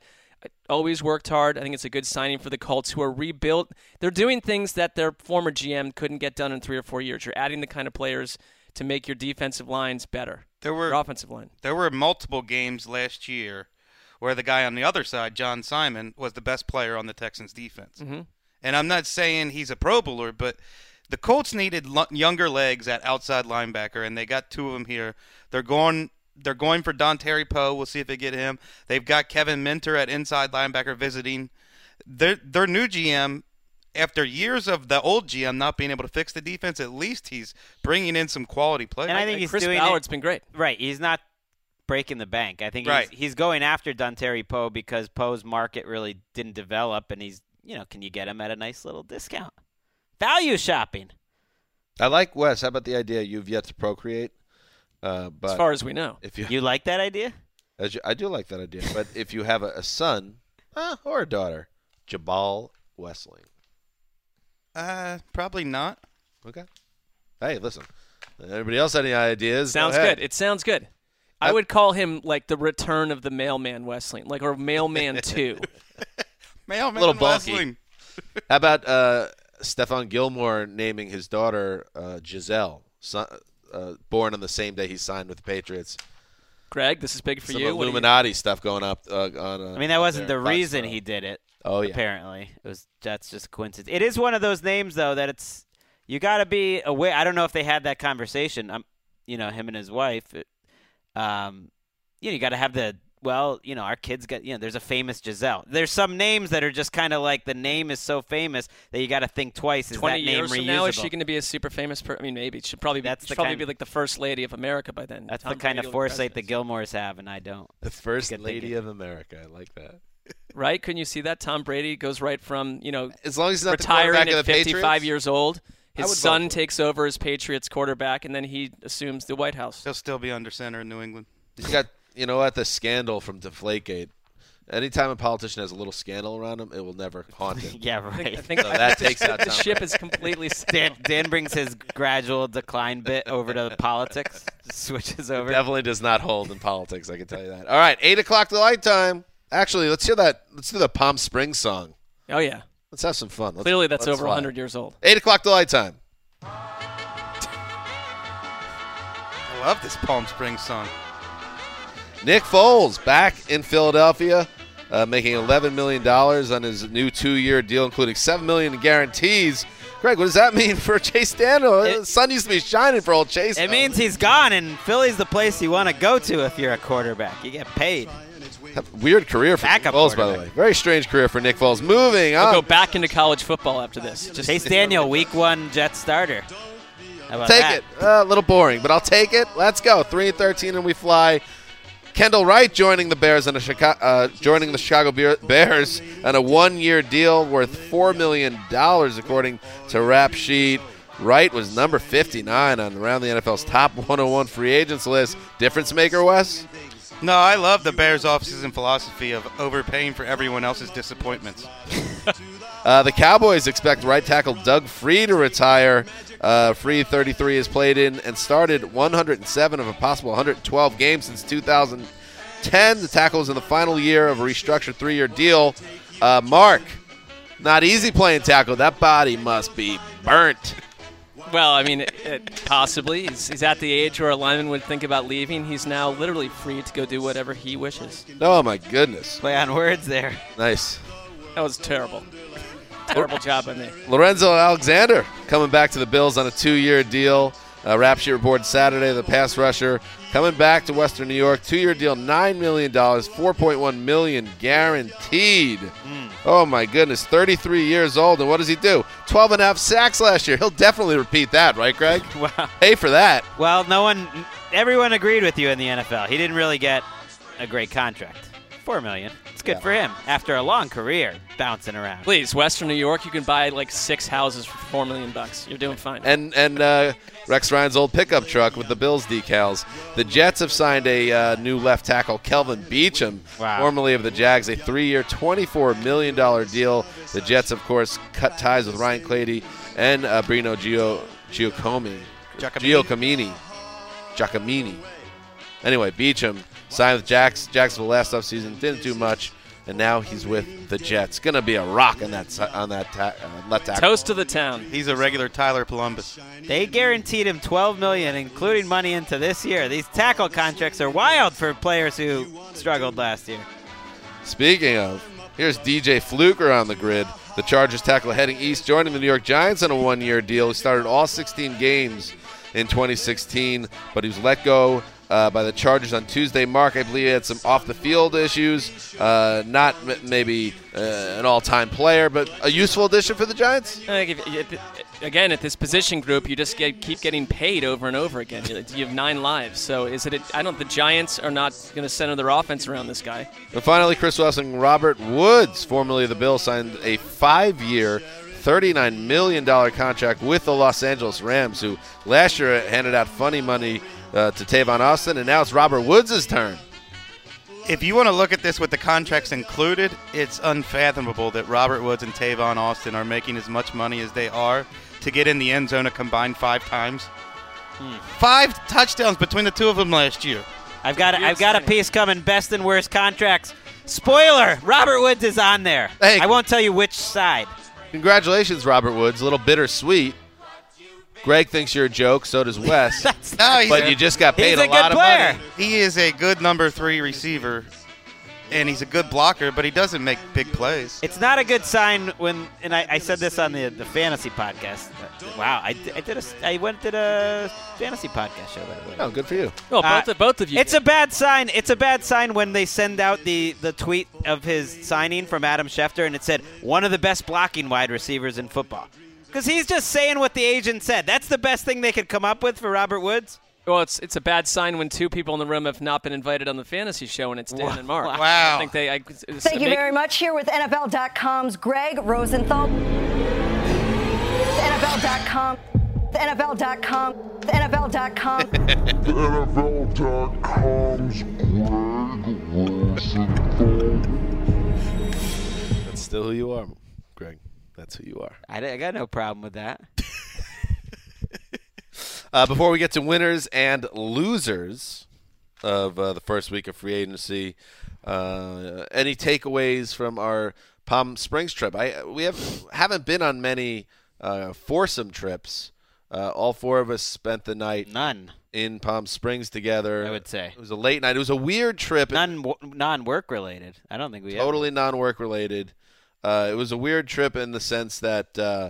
always worked hard. I think it's a good signing for the Colts, who are rebuilt. They're doing things that their former G M couldn't get done in three or four years. You're adding the kind of players to make your defensive lines better. There were your offensive line. There were multiple games last year where the guy on the other side, John Simon, was the best player on the Texans defense. Mm-hmm. And I'm not saying he's a Pro Bowler, but the Colts needed l- younger legs at outside linebacker, and they got two of them here. They're going they're going for Dontari Poe. We'll see if they get him. They've got Kevin Minter at inside linebacker visiting. Their their new G M, after years of the old G M not being able to fix the defense, at least he's bringing in some quality players. And I think he's Chris doing Ballard's it, been great. Right. He's not breaking the bank. I think Right. he's, he's going after Dontari Poe because Poe's market really didn't develop, and he's, you know, can you get him at a nice little discount? Value shopping. I like Wes. How about the idea you've yet to procreate? Uh, but As far as we know. if you, You like that idea? as you, I do like that idea. But if you have a, a son uh, or a daughter, Jabal Wessling. Uh, probably not. Okay. Hey, listen. Anybody else have any ideas? Go Sounds ahead. good. It sounds good. I I- would call him like the return of the mailman Wessling, like or mailman two. Mailman Little bulky. Wrestling. How about uh, Stephon Gilmore naming his daughter uh, Giselle, son, uh, born on the same day he signed with the Patriots? Greg, this is big for Some you. What do you- Illuminati stuff going up uh, on. Uh, I mean, that wasn't the their reason Foxborough. he did it. Oh yeah. Apparently, it was that's just a coincidence. It is one of those names, though, that it's you got to be aware. I don't know if they had that conversation. Um, you know, him and his wife. It, um, you know, you got to have the well. You know, our kids got. You know, there's a famous Giselle. There's some names that are just kind of like the name is so famous that you got to think twice. Is Twenty that name years reusable? from now, is she going to be a super famous? Per- I mean, maybe she'd probably be. That's the she'd probably kind- be like the first lady of America by then. That's Tom the kind Brady of will be foresight the president. Gilmores have, and I don't. The first Good lady thinking. of America. I like that. Right? Couldn't you see that? Tom Brady goes right from, you know, As long as he's not the retiring quarterback at of the fifty-five Patriots. years old. I His would son vote for takes over as Patriots quarterback, and then he assumes the White House. He'll still be under center in New England. He's got, you know what, the scandal from Deflategate. Anytime a politician has a little scandal around him, it will never haunt him. Yeah, I think, right. I think So that takes out the Tom ship is completely Dan, Dan brings his gradual decline bit over to politics, switches over. Definitely does not hold in politics, I can tell you that. All right, eight o'clock to light time. Actually, let's hear that. Let's do the Palm Springs song. Oh, yeah. Let's have some fun. Let's, Clearly, that's let's over fly. one hundred years old. Eight o'clock to light time. I love this Palm Springs song. Nick Foles back in Philadelphia, uh, making eleven million dollars on his new two-year deal, including seven million dollars in guarantees. Greg, what does that mean for Chase Daniel? It- the sun used to be shining for old Chase. It means he's gone, and Philly's the place you want to go to if you're a quarterback. You get paid. Weird career for Nick Backup Foles, by the way. quarterback. Very strange career for Nick Foles. Moving I'll on. go back into college football after this. Just Chase Daniel, week one Jet starter. How about Take that? it. Uh, a little boring, but I'll take it. Let's go. Three and thirteen, and we fly. Kendall Wright joining the Bears on a Chicago, uh, joining the Chicago Bear- Bears on a one-year deal worth four million dollars, according to Rap Sheet. Wright was number fifty-nine on around the N F L's top one oh one free agents list. Difference maker, Wes? No, I love the Bears' offseason philosophy of overpaying for everyone else's disappointments. Uh, the Cowboys expect right tackle Doug Free to retire. Uh, Free, thirty-three, has played in and started one hundred seven of a possible one hundred twelve games since two thousand ten. The tackle is in the final year of a restructured three-year deal. Uh, Mark, not easy playing tackle. That body must be burnt. Well, I mean, it, it, possibly. He's, he's at the age where a lineman would think about leaving. He's now literally free to go do whatever he wishes. Oh, my goodness. Play on words there. Nice. That was terrible. Terrible job by me. Lorenzo Alexander coming back to the Bills on a two-year deal. Uh, Rap Sheet reported Saturday the pass rusher coming back to Western New York. Two-year deal, nine million dollars, four point one million dollars guaranteed. Mm. Oh, my goodness, thirty-three years old. And what does he do? twelve and a half sacks last year. He'll definitely repeat that, right, Greg? Wow. Pay for that. Well, no one, everyone agreed with you in the N F L. He didn't really get a great contract. Four million. It's good Yeah. for him after a long career bouncing around. Please, Western New York, you can buy like six houses for four million bucks. You're doing fine. And and uh, Rex Ryan's old pickup truck with the Bills decals. The Jets have signed a uh, new left tackle, Kelvin Beachum, Wow. formerly of the Jags, a three-year, twenty-four million dollars deal. The Jets, of course, cut ties with Ryan Clady and uh, Bruno Gio, Giacomi. Giacomini. Giacomini. Giacomini. Anyway, Beachum signed with Jacks, Jacksonville last offseason. Didn't do much. and now he's with the Jets. Going to be a rock on that si- on that ta- uh, left tackle. Toast to the town. He's a regular Tyler Columbus. They guaranteed him twelve million dollars, including money into this year. These tackle contracts are wild for players who struggled last year. Speaking of, here's D J Fluker on the grid. The Chargers tackle heading east, joining the New York Giants on a one-year deal. He started all sixteen games in twenty sixteen, but he was let go uh, by the Chargers on Tuesday. Mark, I believe he had some off-the-field issues. Uh, not m- maybe uh, an all-time player, but a useful addition for the Giants? I think if, again, at this position group, you just get, keep getting paid over and over again. You you have nine lives. So is it? A, I don't. The Giants are not going to center their offense around this guy. And finally, Chris Wesson, Robert Woods, formerly of the Bills, signed a five-year, thirty-nine million dollars contract with the Los Angeles Rams, who last year handed out funny money uh, to Tavon Austin, and now it's Robert Woods' turn. If you want to look at this with the contracts included, it's unfathomable that Robert Woods and Tavon Austin are making as much money as they are to get in the end zone a combined five times. Hmm. Five touchdowns between the two of them last year. I've got a, I've got a piece coming, best and worst contracts. Spoiler, Robert Woods is on there. Hey. I won't tell you which side. Congratulations, Robert Woods. A little bittersweet. Greg thinks you're a joke, so does Wes. No, he's but a, you just got paid he's a, a good lot player. of money. He is a good number three receiver, and he's a good blocker, but he doesn't make big plays. It's not a good sign when, and I, I said this on the the fantasy podcast. Wow, I, I did a, I went did a fantasy podcast show that way. Oh, good for you. Well, both, Uh, of, both of you. It's a bad sign. It's a bad sign when they send out the, the tweet of his signing from Adam Schefter, and it said, one of the best blocking wide receivers in football. Because he's just saying what the agent said. That's the best thing they could come up with for Robert Woods. Well, it's it's a bad sign when two people in the room have not been invited on the fantasy show, and it's Dan Wow. and Mark. Wow. I think they. I, Thank you very much. Here with N F L dot com's Greg Rosenthal. N F L dot com. N F L dot com. N F L dot com. N F L dot com's Greg Rosenthal. That's still who you are, Greg. That's who you are. I, I got no problem with that. Uh, before we get to winners and losers of uh, the first week of free agency, uh, any takeaways from our Palm Springs trip? I we have haven't been on many uh, foursome trips. Uh, all four of us spent the night None. in Palm Springs together. I would say it was a late night. It was a weird trip. None non-work related. I don't think we totally ever. non-work related. Uh, it was a weird trip in the sense that uh,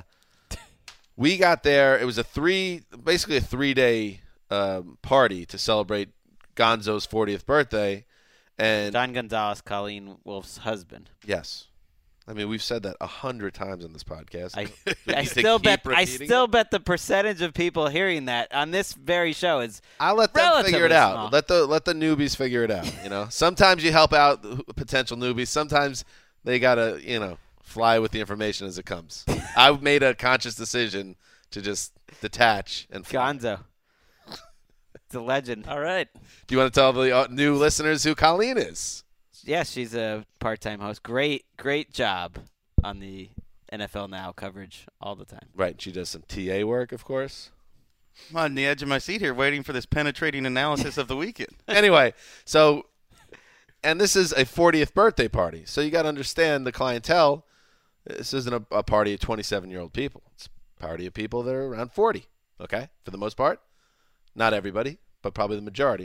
we got there. It was a three, basically a three-day um, party to celebrate Gonzo's fortieth birthday, and Don Gonzalez, Colleen Wolf's husband. Yes, I mean we've said that a hundred times on this podcast. I, Do we I need to still keep bet. I repeating still it? bet the percentage of people hearing that on this very show is. I'll let them relatively figure it out. small. Let the let the newbies figure it out. You know, sometimes you help out the potential newbies. Sometimes they gotta, you know, fly with the information as it comes. I made a conscious decision to just detach and fly. Gonzo. It's a legend. All right. Do you want to tell the uh, new listeners who Colleen is? Yeah, she's a part-time host. Great, great job on the N F L Now coverage all the time. Right. She does some T A work, of course. I'm on the edge of my seat here waiting for this penetrating analysis of the weekend. Anyway, so, and this is a fortieth birthday party. So you got to understand the clientele. This isn't a, a party of twenty-seven-year-old people. It's a party of people that are around forty, okay, for the most part. Not everybody, but probably the majority.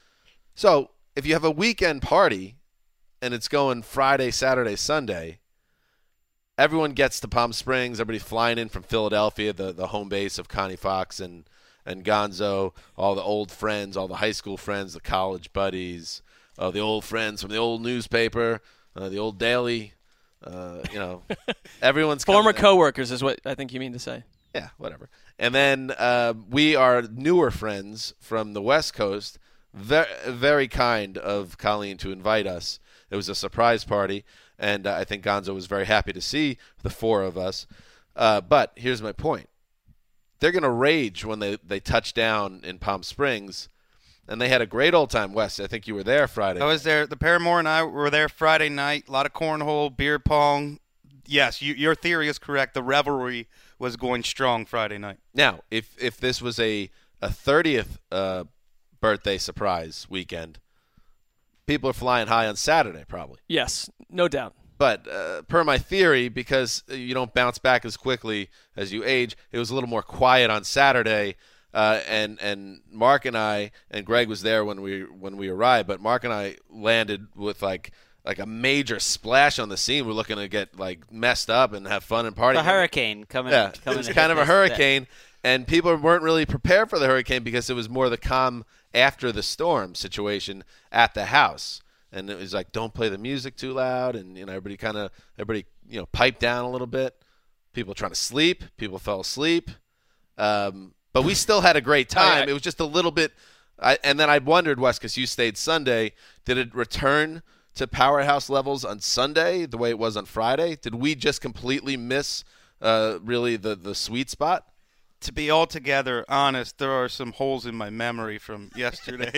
So if you have a weekend party and it's going Friday, Saturday, Sunday, everyone gets to Palm Springs. Everybody's flying in from Philadelphia, the, the home base of Connie Fox and, and Gonzo, all the old friends, all the high school friends, the college buddies, uh, the old friends from the old newspaper, uh, the old daily. Uh, you know, everyone's Former coming in. coworkers is what I think you mean to say. Yeah, whatever. And then uh, we are newer friends from the West Coast. Very, very kind of Colleen to invite us. It was a surprise party, and uh, I think Gonzo was very happy to see the four of us. Uh, but here's my point. They're going to rage when they, they touch down in Palm Springs, and they had a great old time. Wes, I think you were there Friday. I was there. The Paramore and I were there Friday night. A lot of cornhole, beer pong. Yes, you, your theory is correct. The revelry was going strong Friday night. Now, if if this was a, a thirtieth uh, birthday surprise weekend, people are flying high on Saturday, probably. Yes, no doubt. But uh, per my theory, because you don't bounce back as quickly as you age, it was a little more quiet on Saturday. Uh, and and Mark and I and Greg was there when we when we arrived. But Mark and I landed with like like a major splash on the scene. We're looking to get like messed up and have fun and party. The hurricane coming. Yeah, coming it was to kind hit of a this hurricane, and people weren't really prepared for the hurricane because it was more the calm after the storm situation at the house. And it was like, don't play the music too loud, and you know, everybody kind of, everybody, you know, piped down a little bit. People trying to sleep, people fell asleep, um, but we still had a great time. right. It was just a little bit, I, and then I wondered, Wes, because you stayed Sunday, did it return to powerhouse levels on Sunday the way it was on Friday? Did we just completely miss, uh, really the the sweet spot? To be altogether honest, there are some holes in my memory from yesterday.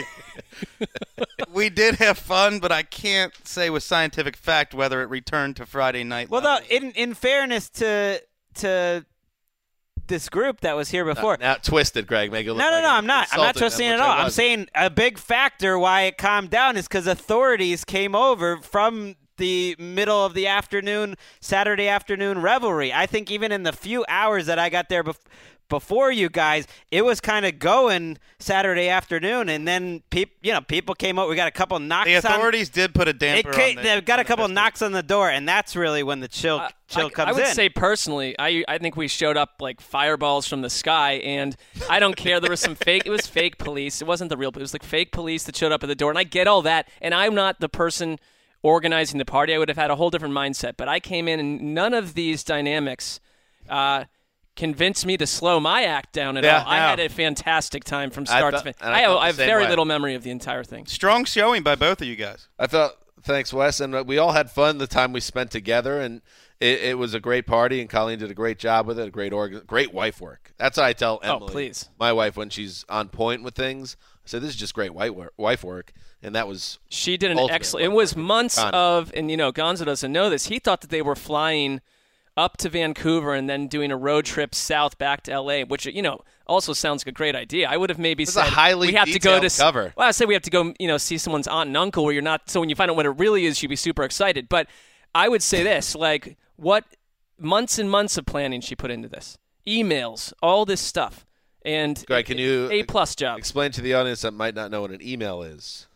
We did have fun, but I can't say with scientific fact whether it returned to Friday night. Well, though, in in fairness to to this group that was here before, Now, now twisted, Greg. Make it look no, no, like no, I'm I'm not. I'm not insulting twisting them, it at which I all. I'm wasn't. saying a big factor why it calmed down is because authorities came over from the middle of the afternoon, Saturday afternoon revelry. I think even in the few hours that I got there before. Before you guys, it was kind of going Saturday afternoon, and then people, you know, people came out. We got a couple knocks. The authorities on, did put a damper it came, on the, They got on a the couple festival. knocks on the door, and that's really when the chill Uh, chill I, comes I would in. say personally, I I think we showed up like fireballs from the sky, and I don't care. There was some fake. It was fake police. It wasn't the real. It was like fake police that showed up at the door, and I get all that. And I'm not the person organizing the party. I would have had a whole different mindset. But I came in, and none of these dynamics Uh, convinced me to slow my act down at Yeah, all. I no. had a fantastic time from I start fe- to finish. and I I have, felt the I have same very way. little memory of the entire thing. Strong showing by both of you guys. I felt thanks, Wes, and we all had fun the time we spent together, and it, it was a great party. And Colleen did a great job with it. A great org, great wife work. That's what I tell Oh, Emily, please. my wife, when she's on point with things. I said, "This is just great wife work." Wife work, and that was She did an ultimate excellent. It wife was work. months Connie. of, and you know, Gonzo doesn't know this. He thought that they were flying up to Vancouver and then doing a road trip south back to L A, which you know also sounds like a great idea. I would have maybe This is said a highly we have to go to detailed cover. Well, I said we have to go, you know, see someone's aunt and uncle. Where you're not. So when you find out what it really is, you'd be super excited. But I would say this: like, what months and months of planning she put into this, emails, all this stuff, and Greg, can you A plus job. explain to the audience that might not know what an email is?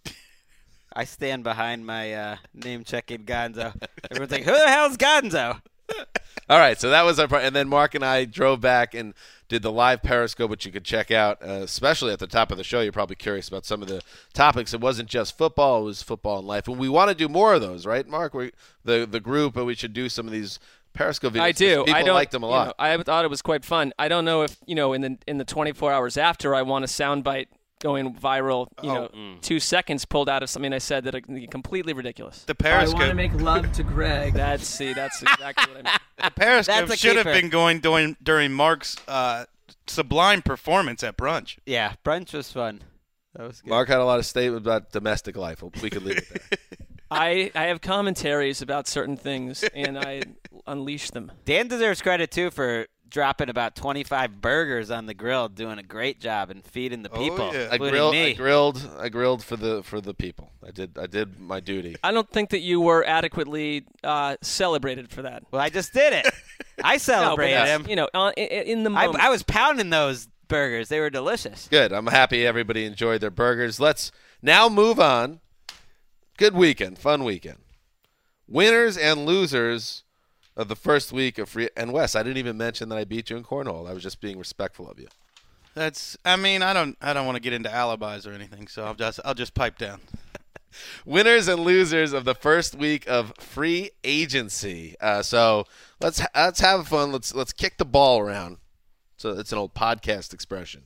I stand behind my uh, name checking Gonzo. Everyone's like, "Who the hell's Gonzo?" All right, so that was our part. And then Mark and I drove back and did the live Periscope, which you could check out, uh, especially at the top of the show. You're probably curious about some of the topics. It wasn't just football. It was football and life. And we want to do more of those, right, Mark? We, the, the group, but we should do some of these Periscope videos. I do. People I don't, liked them a you lot. know, I thought it was quite fun. I don't know if you know in the in the twenty-four hours after I want a soundbite going viral. You know, two seconds pulled out of something I said that are completely ridiculous. The I Periscope. want to make love to Greg. That's see, that's exactly what I mean. The Periscope That's a should have keeper. been going during, during Mark's uh, sublime performance at brunch. Yeah, brunch was fun. That was good. Mark had a lot of statements about domestic life. We could leave it there. I I have commentaries about certain things and I unleash them. Dan deserves credit too for dropping about twenty-five burgers on the grill, doing a great job and feeding the Oh, people, yeah. I including grilled, me. I grilled. I grilled for the for the people. I did. I did my duty. I don't think that you were adequately uh, celebrated for that. Well, I just did it. I No, but celebrated that's, him. You know, uh, in, in the I, moment. I was pounding those burgers. They were delicious. Good. I'm happy everybody enjoyed their burgers. Let's now move on. Good weekend. Fun weekend. Winners and losers of the first week of free. And Wes, I didn't even mention that I beat you in cornhole. I was just being respectful of you. That's. I mean, I don't. I don't want to get into alibis or anything, so I'll just. I'll just pipe down. Winners and losers of the first week of free agency. Uh, so let's ha- let's have fun. Let's let's kick the ball around. So it's an old podcast expression.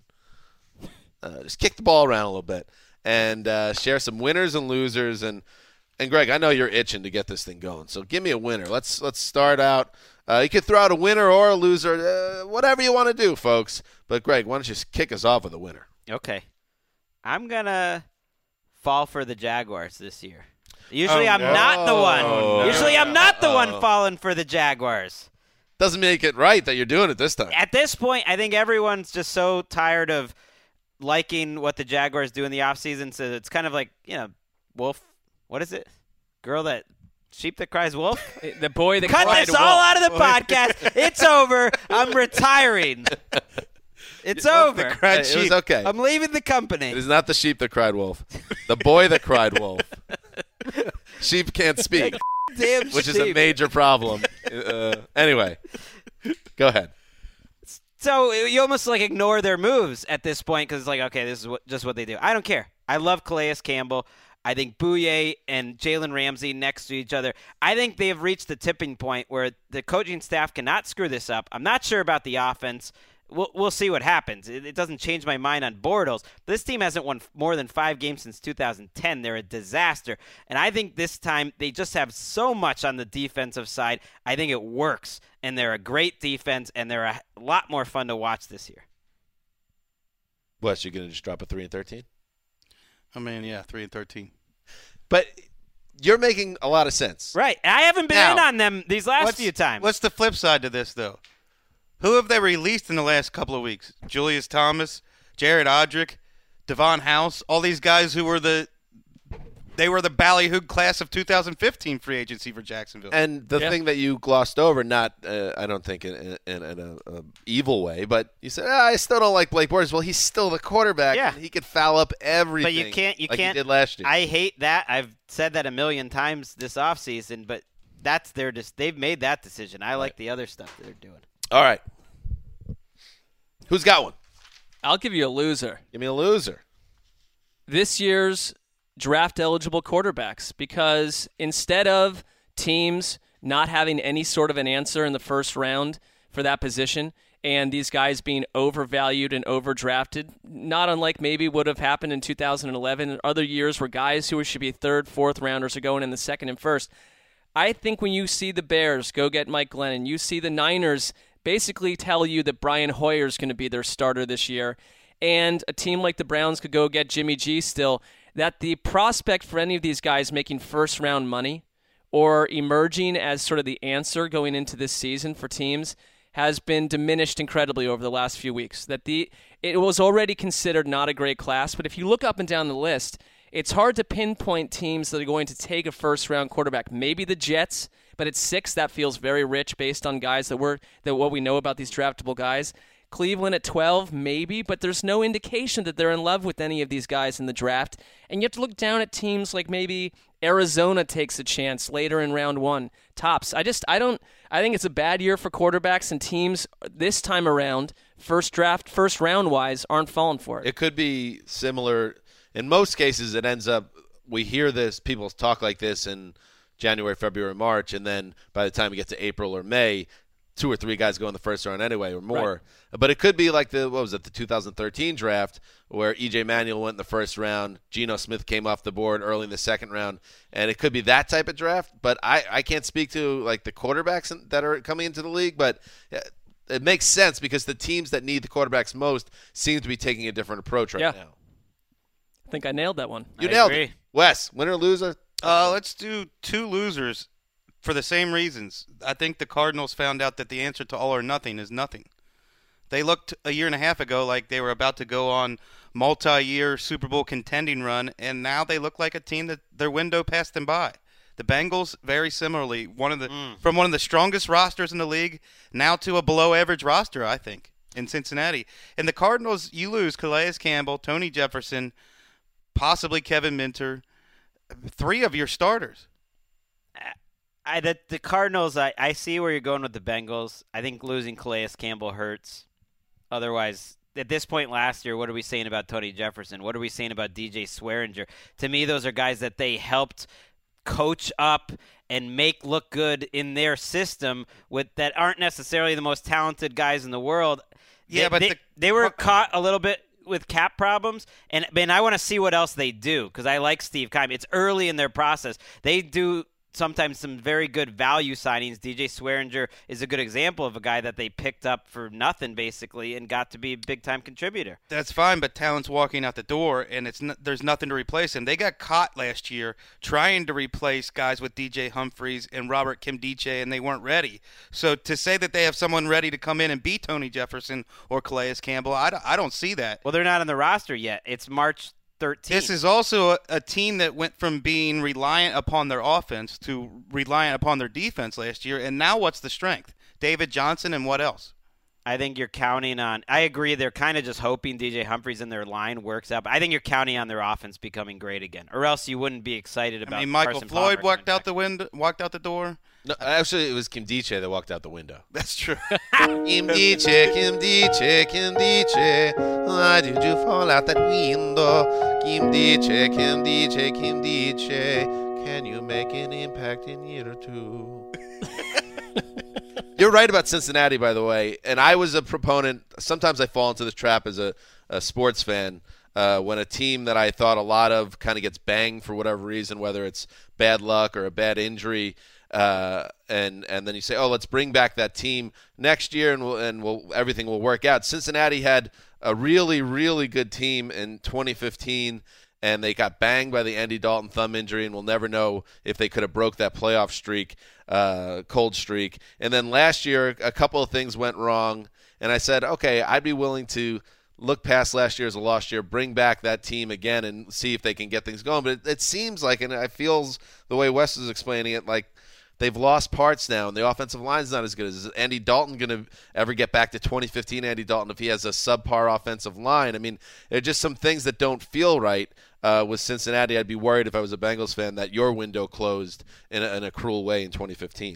Uh, just kick the ball around a little bit and uh, share some winners and losers. And and Greg, I know you're itching to get this thing going. So give me a winner. Let's let's start out. Uh, you could throw out a winner or a loser, uh, whatever you want to do, folks. But Greg, why don't you just kick us off with a winner? Okay. I'm going to fall for the Jaguars this year. Usually Oh, I'm no. not the one. Oh, Usually no. I'm not the Uh-oh. one falling for the Jaguars. Doesn't make it right that you're doing it this time. At this point, I think everyone's just so tired of liking what the Jaguars do in the offseason, so it's kind of like, you know, wolf. What is it? Girl that sheep that cries wolf. The boy that cut cried this all wolf. out of the podcast. It's over. I'm retiring. It's over. Hey, it was okay. I'm leaving the company. It is not the sheep that cried wolf. The boy that cried wolf. Sheep can't speak, Damn which sheep. is a major problem. Uh, anyway, go ahead. So you almost like ignore their moves at this point because it's like, okay, this is what, just what they do. I don't care. I love Calais Campbell. I think Bouye and Jalen Ramsey next to each other. I think they have reached the tipping point where the coaching staff cannot screw this up. I'm not sure about the offense. We'll, we'll see what happens. It, it doesn't change my mind on Bortles. This team hasn't won more than five games since two thousand ten. They're a disaster. And I think this time they just have so much on the defensive side. I think it works. And they're a great defense, and they're a lot more fun to watch this year. Wes, you're going to just drop a three and thirteen? I mean, yeah, three and thirteen. But you're making a lot of sense. Right. I haven't been Now, in on them these last what's- few times. What's the flip side to this, though? Who have they released in the last couple of weeks? Julius Thomas, Jared Odrick, Devon House, all these guys who were the they were the ballyhoo class of two thousand fifteen free agency for Jacksonville. And the Yeah. thing that you glossed over, not uh, I don't think in, in, in a, a evil way, but you said ah, I still don't like Blake Bortles. Well, he's still the quarterback. Yeah. And he could foul up everything. But you can't. You like can't. He did last year. I hate that. I've said that a million times this offseason, but that's their. Dis- they've made that decision. I like the other stuff that they're doing. All right. Who's got one? I'll give you a loser. Give me a loser. This year's draft-eligible quarterbacks, because instead of teams not having any sort of an answer in the first round for that position and these guys being overvalued and overdrafted, not unlike maybe would have happened in two thousand eleven and other years where guys who should be third, fourth rounders are going in the second and first. I think when you see the Bears go get Mike Glennon, you see the Niners basically tell you that Brian Hoyer is going to be their starter this year, and a team like the Browns could go get Jimmy G still, that the prospect for any of these guys making first-round money or emerging as sort of the answer going into this season for teams has been diminished incredibly over the last few weeks. That the it was already considered not a great class, but if you look up and down the list, it's hard to pinpoint teams that are going to take a first-round quarterback. Maybe the Jets, but at six, that feels very rich based on guys that were that what we know about these draftable guys. Cleveland at twelve, maybe, but there's no indication that they're in love with any of these guys in the draft. And you have to look down at teams like maybe Arizona takes a chance later in round one, tops. I just, I don't, I think it's a bad year for quarterbacks, and teams this time around, first draft, first round wise, aren't falling for it. It could be similar. In most cases, it ends up, we hear this, people talk like this in January, February, March, and then by the time we get to April or May, two or three guys go in the first round anyway or more. Right. But it could be like the, what was it, the two thousand thirteen draft where E J Manuel went in the first round, Geno Smith came off the board early in the second round, and it could be that type of draft. But I, I can't speak to like the quarterbacks that are coming into the league, but it makes sense because the teams that need the quarterbacks most seem to be taking a different approach right yeah. now. I think I nailed that one. You I nailed agree. it. Wes, winner or loser? Uh, let's do two losers for the same reasons. I think the Cardinals found out that the answer to all or nothing is nothing. They looked a year and a half ago like they were about to go on multi-year Super Bowl contending run, and now they look like a team that their window passed them by. The Bengals, very similarly, one of the mm. from one of the strongest rosters in the league now to a below-average roster, I think, in Cincinnati. And the Cardinals, you lose Calais Campbell, Tony Jefferson, possibly Kevin Minter, three of your starters. I the, the Cardinals, I, I see where you're going with the Bengals. I think losing Calais Campbell hurts. Otherwise, at this point last year, what are we saying about Tony Jefferson? What are we saying about D J Swearinger? To me, those are guys that they helped coach up and make look good in their system with that aren't necessarily the most talented guys in the world. Yeah, they, but they, the, they were caught a little bit with cap problems, and and I want to see what else they do because I like Steve Keim. It's early in their process. They do sometimes some very good value signings. D J Swearinger is a good example of a guy that they picked up for nothing basically and got to be a big-time contributor. That's fine, but talent's walking out the door, and it's n- there's nothing to replace him. They got caught last year trying to replace guys with D J Humphries and Robert Kimdiche, and they weren't ready. So to say that they have someone ready to come in and beat Tony Jefferson or Calais Campbell, I, d- I don't see that. Well, they're not on the roster yet. It's March thirteen. This is also a, a team that went from being reliant upon their offense to reliant upon their defense last year. And now what's the strength? David Johnson and what else? I think you're counting on – I agree. They're kind of just hoping D J Humphries and their line works out. But I think you're counting on their offense becoming great again, or else you wouldn't be excited about I mean, Michael Carson Floyd Palmer walked coming out back. the window, walked out the door. No, actually, it was Kim Diche that walked out the window. That's true. Kim Diche, Kim Diche, Kim Diche, why did you fall out that window? Kim Diche, Kim Diche, Kim Diche, can you make an impact in a year or two? You're right about Cincinnati, by the way, and I was a proponent. Sometimes I fall into this trap as a, a sports fan uh, when a team that I thought a lot of kind of gets banged for whatever reason, whether it's bad luck or a bad injury, uh, and and then you say, oh, let's bring back that team next year, and we'll, and we'll, everything will work out. Cincinnati had a really, really good team in twenty fifteen, and they got banged by the Andy Dalton thumb injury, and we'll never know if they could have broke that playoff streak, uh, cold streak. And then last year, a couple of things went wrong, and I said, okay, I'd be willing to look past last year as a lost year, bring back that team again, and see if they can get things going. But it, it seems like, and it feels the way Wes is explaining it, like they've lost parts now, and the offensive line's not as good. Is Andy Dalton going to ever get back to twenty fifteen Andy Dalton if he has a subpar offensive line? I mean, there are just some things that don't feel right uh, with Cincinnati. I'd be worried if I was a Bengals fan that your window closed in a, in a cruel way in twenty fifteen.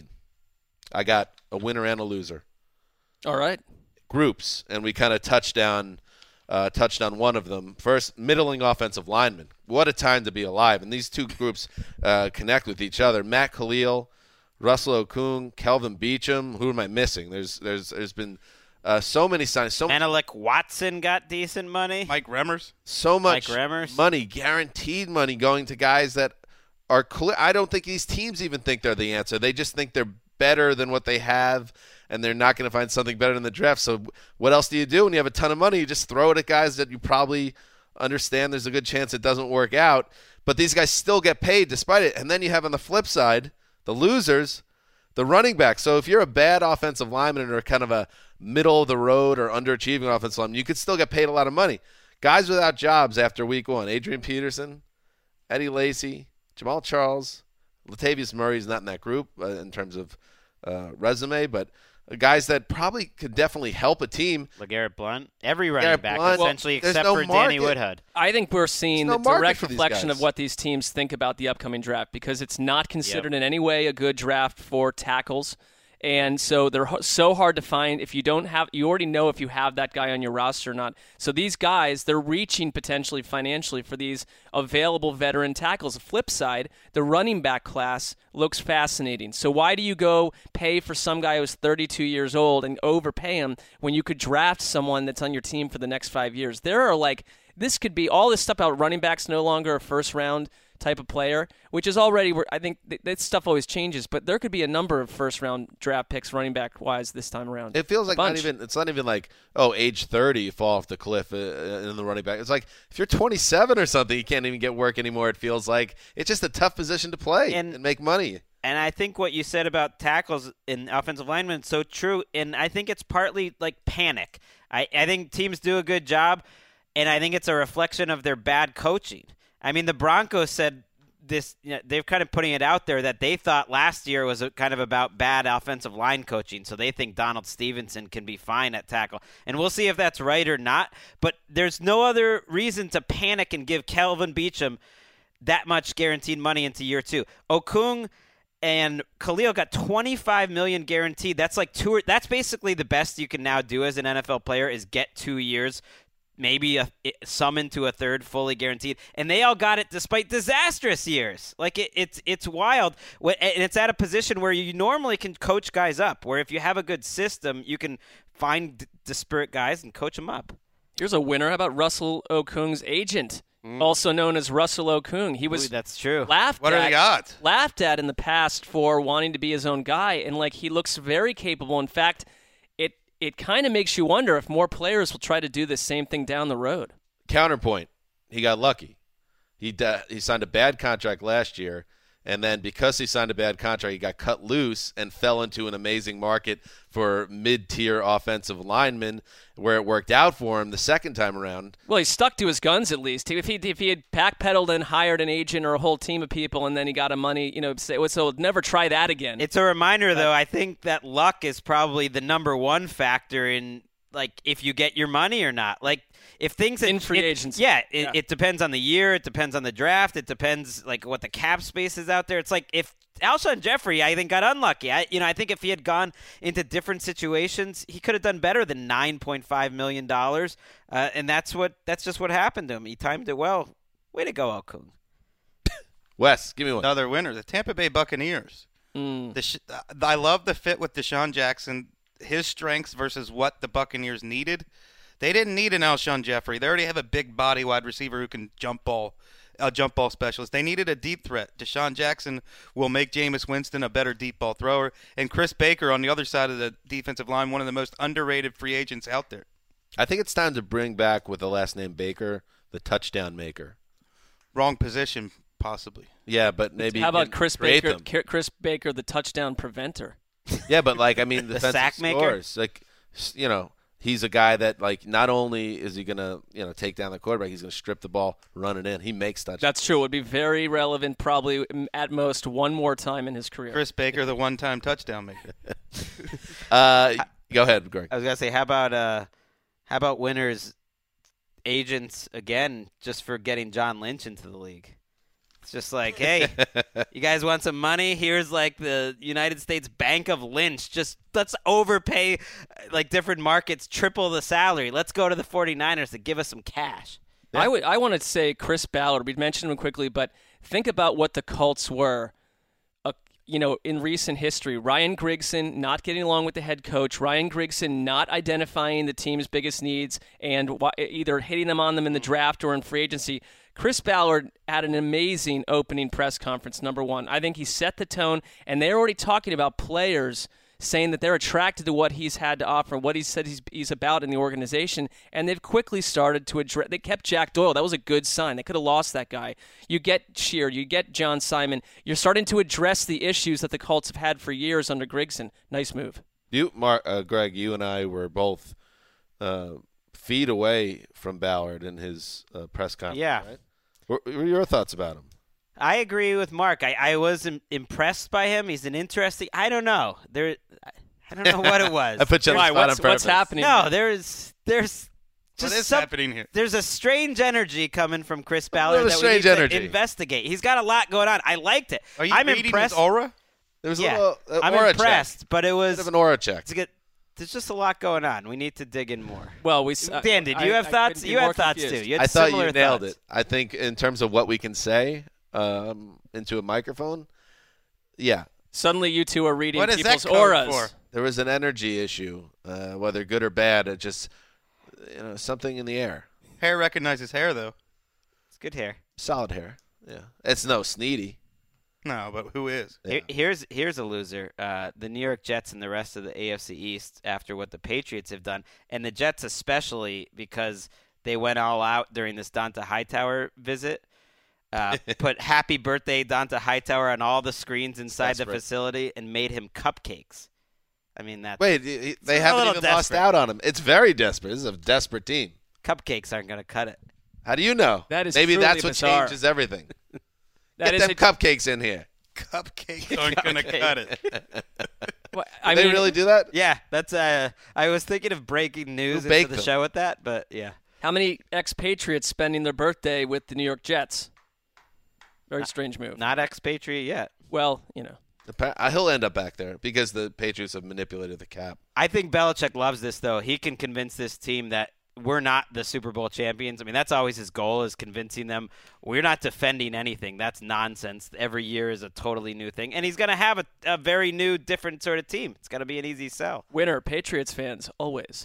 I got a winner and a loser. All right. Groups, and we kind of touched on uh, touched on one of them. First, middling offensive linemen. What a time to be alive. And these two groups uh, connect with each other. Matt Khalil, Russell Okung, Kelvin Beachum. Who am I missing? There's there's there's been uh, so many signs. So Menelik Watson got decent money. Mike Remmers. So much Mike Remmers. money, guaranteed money going to guys that are clear. I don't think these teams even think they're the answer. They just think they're better than what they have, and they're not going to find something better in the draft. So what else do you do when you have a ton of money? You just throw it at guys that you probably understand there's a good chance it doesn't work out. But these guys still get paid despite it. And then you have on the flip side, the losers, the running back. So if you're a bad offensive lineman or kind of a middle-of-the-road or underachieving offensive lineman, you could still get paid a lot of money. Guys without jobs after week one, Adrian Peterson, Eddie Lacy, Jamal Charles, Latavius Murray's not in that group uh, in terms of uh, resume, but guys that probably could definitely help a team. LeGarrette Blount. Every running LeGarrette back, Blount. essentially, Well, except no for Danny market. Woodhead. I think we're seeing There's the no market direct for these reflection guys. of what these teams think about the upcoming draft because it's not considered in any way a good draft for tackles. And so they're ho- so hard to find if you don't have, you already know if you have that guy on your roster or not. So these guys, they're reaching potentially financially for these available veteran tackles. The flip side, the running back class looks fascinating. So why do you go pay for some guy who's thirty-two years old and overpay him when you could draft someone that's on your team for the next five years? There are like, this could be all this stuff about running backs no longer a first round type of player, which is already where I think th- that stuff always changes, but there could be a number of first round draft picks running back wise this time around. It feels A like not bunch. even. It's not even like, oh, age thirty, you fall off the cliff uh, in the running back. It's like if you're twenty-seven or something, you can't even get work anymore. It feels like it's just a tough position to play and, and make money. And I think what you said about tackles in offensive linemen is so true. And I think it's partly like panic. I, I think teams do a good job, and I think it's a reflection of their bad coaching. I mean, the Broncos said this, you know, they're kind of putting it out there that they thought last year was a, kind of about bad offensive line coaching. So they think Donald Stevenson can be fine at tackle. And we'll see if that's right or not. But there's no other reason to panic and give Kelvin Beachum that much guaranteed money into year two. Okung and Khalil got twenty-five million dollars guaranteed. That's like two. That's basically the best you can now do as an N F L player is get two years, maybe a, some into a third fully guaranteed. And they all got it despite disastrous years. Like it, it's it's wild. And it's at a position where you normally can coach guys up, where if you have a good system, you can find disparate guys and coach them up. Here's a winner. How about Russell Okung's agent, mm. also known as Russell Okung? He was Ooh, that's true. Laughed what at, are the odds? Laughed at in the past for wanting to be his own guy, and like he looks very capable. In fact, it it kind of makes you wonder if more players will try to do the same thing down the road. Counterpoint, he got lucky. He uh, he signed a bad contract last year, And then because he signed a bad contract, he got cut loose and fell into an amazing market for mid-tier offensive linemen where it worked out for him the second time around. Well, he stuck to his guns at least. If he if he had backpedaled and hired an agent or a whole team of people and then he got a money, you know, say, so never try that again. It's a reminder, though, I think that luck is probably the number one factor in, like, if you get your money or not. Like, if things in free it, agency, yeah it, yeah, it depends on the year. It depends on the draft. It depends like what the cap space is out there. It's like if Alshon Jeffrey, I think, got unlucky. I, you know, I think if he had gone into different situations, he could have done better than nine point five million dollars. Uh, and that's what that's just what happened to him. He timed it well. Way to go, Alkun. Wes, give me one. Another winner, the Tampa Bay Buccaneers. Mm. The, I love the fit with Deshaun Jackson. His strengths versus what the Buccaneers needed. They didn't need an Alshon Jeffrey. They already have a big body wide receiver who can jump ball, a jump ball specialist. They needed a deep threat. Deshaun Jackson will make Jameis Winston a better deep ball thrower. And Chris Baker on the other side of the defensive line, one of the most underrated free agents out there. I think it's time to bring back, with the last name Baker, the touchdown maker. Wrong position, possibly. Yeah, but maybe how about Chris Baker? Them. Chris Baker, the touchdown preventer. Yeah, but like I mean, the defensive sack maker. scores. Like, you know, he's a guy that like not only is he gonna you know take down the quarterback, he's gonna strip the ball, run it in. He makes touchdowns. That's true. It would be very relevant, probably at most one more time in his career. Chris Baker, the one-time touchdown maker. uh, go ahead, Greg. I was gonna say, how about uh, how about winners agents again, just for getting John Lynch into the league? It's just like, hey, you guys want some money? Here's like the United States Bank of Lynch. Just let's overpay like different markets, triple the salary. Let's go to the 49ers to give us some cash. Yeah. I would. I want to say Chris Ballard. We mentioned him quickly, but think about what the Colts were, uh, you know, in recent history. Ryan Grigson not getting along with the head coach. Ryan Grigson not identifying the team's biggest needs and either hitting them on them in the draft or in free agency. Chris Ballard had an amazing opening press conference, number one. I think he set the tone, and they're already talking about players saying that they're attracted to what he's had to offer, what he said he's, he's about in the organization, and they've quickly started to address. They kept Jack Doyle. That was a good sign. They could have lost that guy. You get Sheard, you get John Simon. You're starting to address the issues that the Colts have had for years under Grigson. Nice move. You, Mark, uh, Greg, you and I were both uh, feet away from Ballard in his uh, press conference. Yeah. Right? What were your thoughts about him? I agree with Mark. I, I was im- impressed by him. He's an interesting. I don't know. There, I don't know what it was. I put you on Why, the spot what's, on purpose. what's happening? No, there's there's just What is some, happening here? There's a strange energy coming from Chris Ballard little that strange we need energy. to investigate. He's got a lot going on. I liked it. Are you I'm reading impressed. his aura? There was Yeah, a little uh, I'm aura impressed, check. but it was Bit of an aura check. it's good. There's just a lot going on. We need to dig in more. Well, we. Uh, Dan, did you I- have I thoughts? couldn't be You more had thoughts confused. too. You had I thought similar you nailed thoughts. it. I think in terms of what we can say um, into a microphone, yeah. Suddenly, you two are reading What is people's that code auras. for? There was an energy issue, uh, whether good or bad. It just, you know, something in the air. Hair recognizes hair, though. It's good hair. Solid hair. Yeah. It's no Sneedy. No, but who is? Yeah. Here- Here's here's a loser. Uh, the New York Jets and the rest of the A F C East after what the Patriots have done, and the Jets especially because they went all out during this Donta Hightower visit. Uh, put "Happy Birthday, Donta Hightower" on all the screens inside Desperate. the facility and made him cupcakes. I mean that. Wait, he- he- they a haven't little even lost desperate. out on him. It's very desperate. This is a desperate team. Cupcakes aren't going to cut it. How do you know? That is Maybe truly that's what bizarre. changes everything. That Get is them a- cupcakes in here. Cupcakes aren't going to cut it. Well, Do I they mean, really do that? Yeah, that's. Uh, I was thinking of breaking news into baked the them? show with that, but yeah. how many expatriates spending their birthday with the New York Jets? Very strange move. Not expatriate yet. Well, you know. The pa- uh, he'll end up back there because the Patriots have manipulated the cap. I think Belichick loves this, though. He can convince this team that we're not the Super Bowl champions. I mean, that's always his goal, is convincing them we're not defending anything. That's nonsense. Every year is a totally new thing. And he's going to have a, a very new, different sort of team. It's going to be an easy sell. Winner, Patriots fans, always.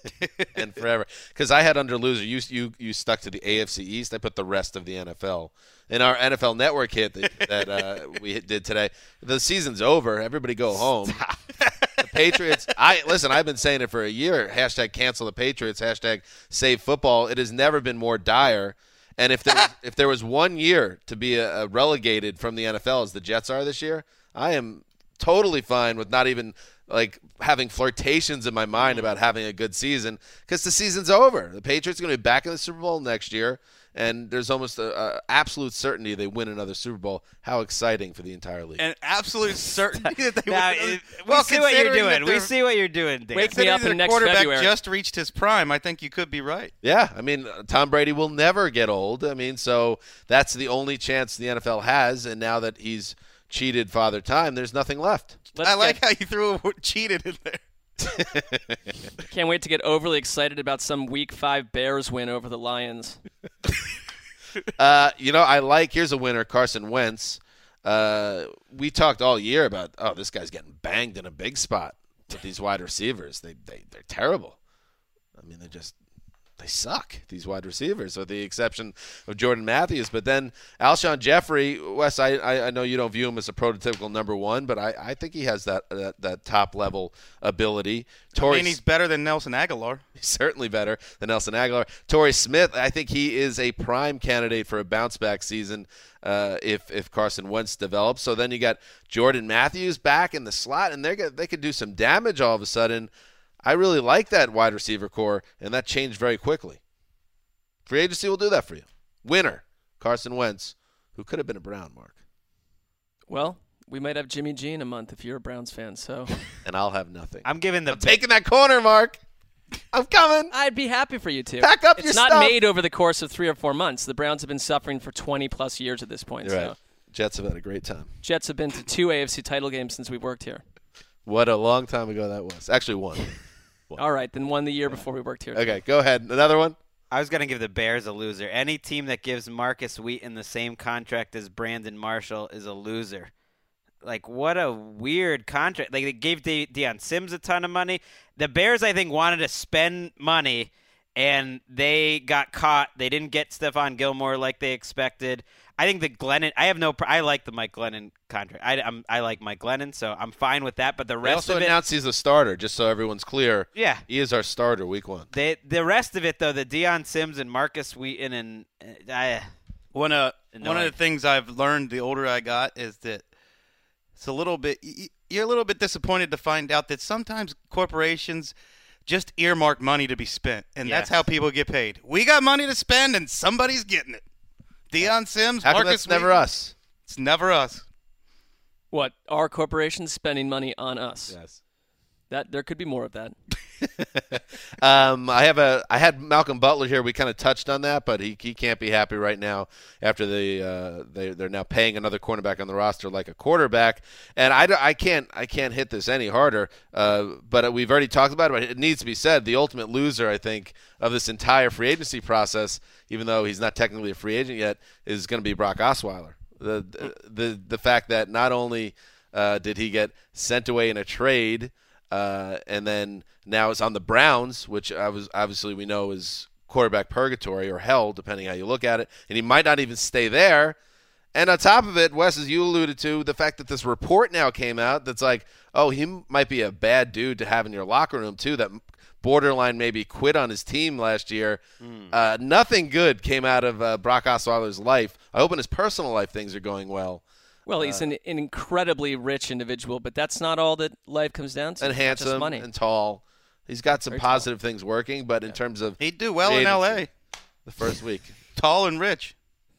And forever. Because I had under loser. You, you you stuck to the A F C East. I put the rest of the N F L. In our N F L Network hit that, that uh, we did today, the season's over. Everybody go home. The Patriots, I listen, I've been saying it for a year. Hashtag cancel the Patriots. Hashtag save football. It has never been more dire. And if there was, if there was one year to be a, a relegated from the N F L as the Jets are this year, I am totally fine with not even like having flirtations in my mind about having a good season because the season's over. The Patriots are going to be back in the Super Bowl next year, and there's almost a, a absolute certainty they win another Super Bowl. How exciting for the entire league! An absolute certainty that they Now, win. it- we well, see what you're considering that doing. We their- see what you're doing, Dan. Wake me up considering in their next quarterback February. just reached his prime. I think you could be right. Yeah, I mean, Tom Brady will never get old. I mean, so that's the only chance the N F L has, and now that he's cheated Father Time, there's nothing left. Let's I like get- how you threw a word cheated in there. Can't wait to get overly excited about some Week Five Bears win over the Lions. Uh, you know, I like, here's a winner, Carson Wentz. Uh, we talked all year about, oh, this guy's getting banged in a big spot with these wide receivers. They, they, they're terrible. I mean, they just, they suck, these wide receivers, with the exception of Jordan Matthews. But then Alshon Jeffrey, Wes, I, I, I know you don't view him as a prototypical number one, but I, I think he has that, that, that top-level ability. I Torrey mean, he's better than Nelson Aguilar. He's certainly better than Nelson Aguilar. Torrey Smith, I think he is a prime candidate for a bounce-back season uh, if if Carson Wentz develops. So then you got Jordan Matthews back in the slot, and they they could do some damage all of a sudden. I really like that wide receiver core, and that changed very quickly. Free agency will do that for you. Winner, Carson Wentz, who could have been a Brown, Mark. Well, we might have Jimmy G in a month if you're a Browns fan. So, and I'll have nothing. I'm giving the I'm taking that corner, Mark. I'm coming. I'd be happy for you to. Pack up it's your not stuff. made over the course of three or four months. The Browns have been suffering for twenty plus years at this point. You're so. right. Jets have had a great time. Jets have been to two A F C title games since we worked here. What a long time ago that was. Actually, one. one. All right, then one the year before we worked here. Okay, go ahead. Another one. I was going to give the Bears a loser. Any team that gives Marcus Wheaton the same contract as Brandon Marshall is a loser. Like, what a weird contract. Like, they gave De- Deion Sims a ton of money. The Bears, I think, wanted to spend money, and they got caught. They didn't get Stephon Gilmore like they expected. I think the Glennon – I have no – I like the Mike Glennon contract. I, I'm, I like Mike Glennon, so I'm fine with that. But the They rest also of it – announced he's a starter, just so everyone's clear. Yeah. He is our starter week one. They, the rest of it, though, the Deion Sims and Marcus Wheaton and uh, I, One of No, one I- of the things I've learned the older I got is that it's a little bit y- you're a little bit disappointed to find out that sometimes corporations just earmark money to be spent, and that's Yes. how people get paid. We got money to spend, and somebody's getting it. Deion Sims, How come Marcus that's never Wheaton. us? It's never us. What? Our corporation's spending money on us. Yes. That there could be more of that. um, I have a. I had Malcolm Butler here. We kind of touched on that, but he he can't be happy right now after the uh, they they're now paying another cornerback on the roster like a quarterback. And I, I can't I can't hit this any harder. Uh, but we've already talked about it. But it needs to be said. The ultimate loser, I think, of this entire free agency process, even though he's not technically a free agent yet, is going to be Brock Osweiler. The the the, the fact that not only uh, did he get sent away in a trade. Uh, and then now it's on the Browns, which I was, obviously we know is quarterback purgatory or hell, depending how you look at it. And he might not even stay there. And on top of it, Wes, as you alluded to, the fact that this report now came out that's like, oh, he might be a bad dude to have in your locker room, too, that borderline maybe quit on his team last year. Mm. Uh, nothing good came out of uh, Brock Osweiler's life. I hope in his personal life things are going well. Well, he's an, an incredibly rich individual, but that's not all that life comes down to. And It's not just handsome money. and tall. He's got some Very positive things working, but in terms of He'd do well in L A the first week. Tall and rich.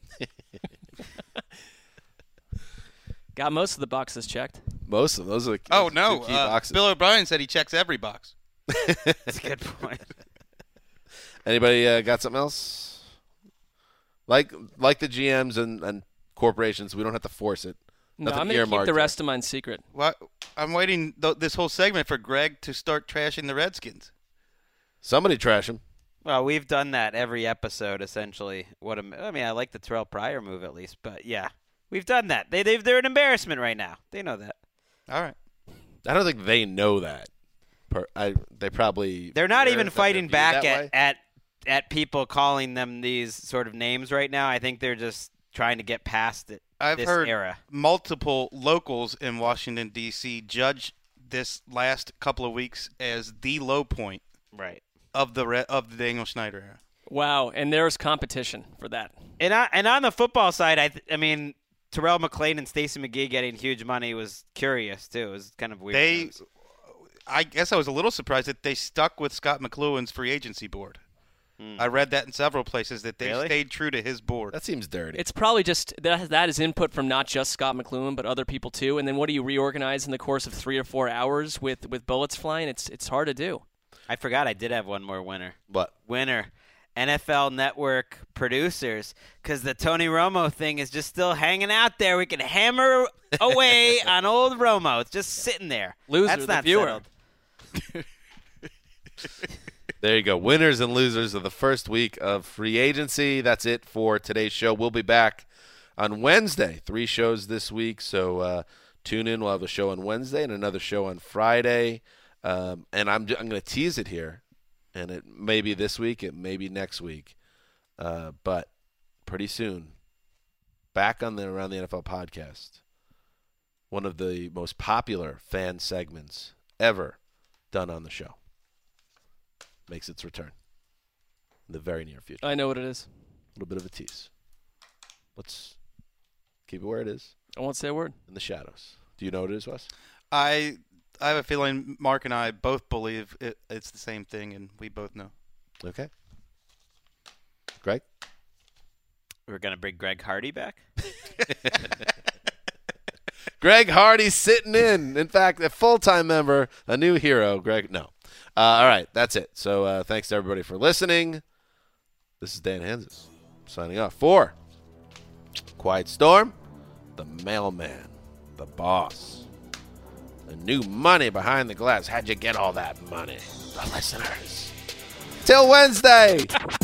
Got most of the boxes checked. Most of those are the Oh those no, two key uh, boxes. Bill O'Brien said he checks every box. That's a good point. Anybody uh, got something else? Like like the G Ms and, and corporations, we don't have to force it. No, Nothing I'm going to keep earmarked the here. rest of mine secret. Well, I'm waiting th- this whole segment for Greg to start trashing the Redskins. Somebody trash him. Well, we've done that every episode, essentially. What a, I mean, I like the Terrell Pryor move at least, but yeah, we've done that. They they've, they're an embarrassment right now. They know that. All right. I don't think they know that. Per, I, they probably They're not care even that fighting they're viewed back that at, way. at at people calling them these sort of names right now. I think they're just trying to get past it. I've this heard era. multiple locals in Washington, D C judge this last couple of weeks as the low point right. of the re- of the Daniel Snyder era. Wow, and there's competition for that. And I, and on the football side, I th- I mean, Terrell McClain and Stacey McGee getting huge money was curious too. It was kind of weird. They, news. I guess I was a little surprised that they stuck with Scott McLuhan's free agency board. Hmm. I read that in several places that they Really? stayed true to his board. That seems dirty. It's probably just that that is input from not just Scott McLuhan, but other people too. And then what do you reorganize in the course of three or four hours with, with bullets flying? It's it's hard to do. I forgot I did have one more winner. What? Winner. N F L Network producers, because the Tony Romo thing is just still hanging out there. We can hammer away on old Romo. It's just sitting there. Loser, That's the not viewer. settled. There you go. Winners and losers of the first week of free agency. That's it for today's show. We'll be back on Wednesday. Three shows this week, so uh, tune in. We'll have a show on Wednesday and another show on Friday. Um, and I'm I'm going to tease it here, and it may be this week, it may be next week, uh, but pretty soon, back on the Around the N F L podcast, one of the most popular fan segments ever done on the show makes its return in the very near future. I know what it is. A little bit of a tease. Let's keep it where it is. I won't say a word. In the shadows. Do you know what it is, Wes? I I have a feeling Mark and I both believe it, it's the same thing, and we both know. Okay. Greg? We're going to bring Greg Hardy back? Greg Hardy sitting in. In fact, a full-time member, a new hero. Greg, no. Uh, all right, that's it. So uh, thanks to everybody for listening. This is Dan Hansis signing off for Quiet Storm, the mailman, the boss, the new money behind the glass. How'd you get all that money? The listeners. Till Wednesday.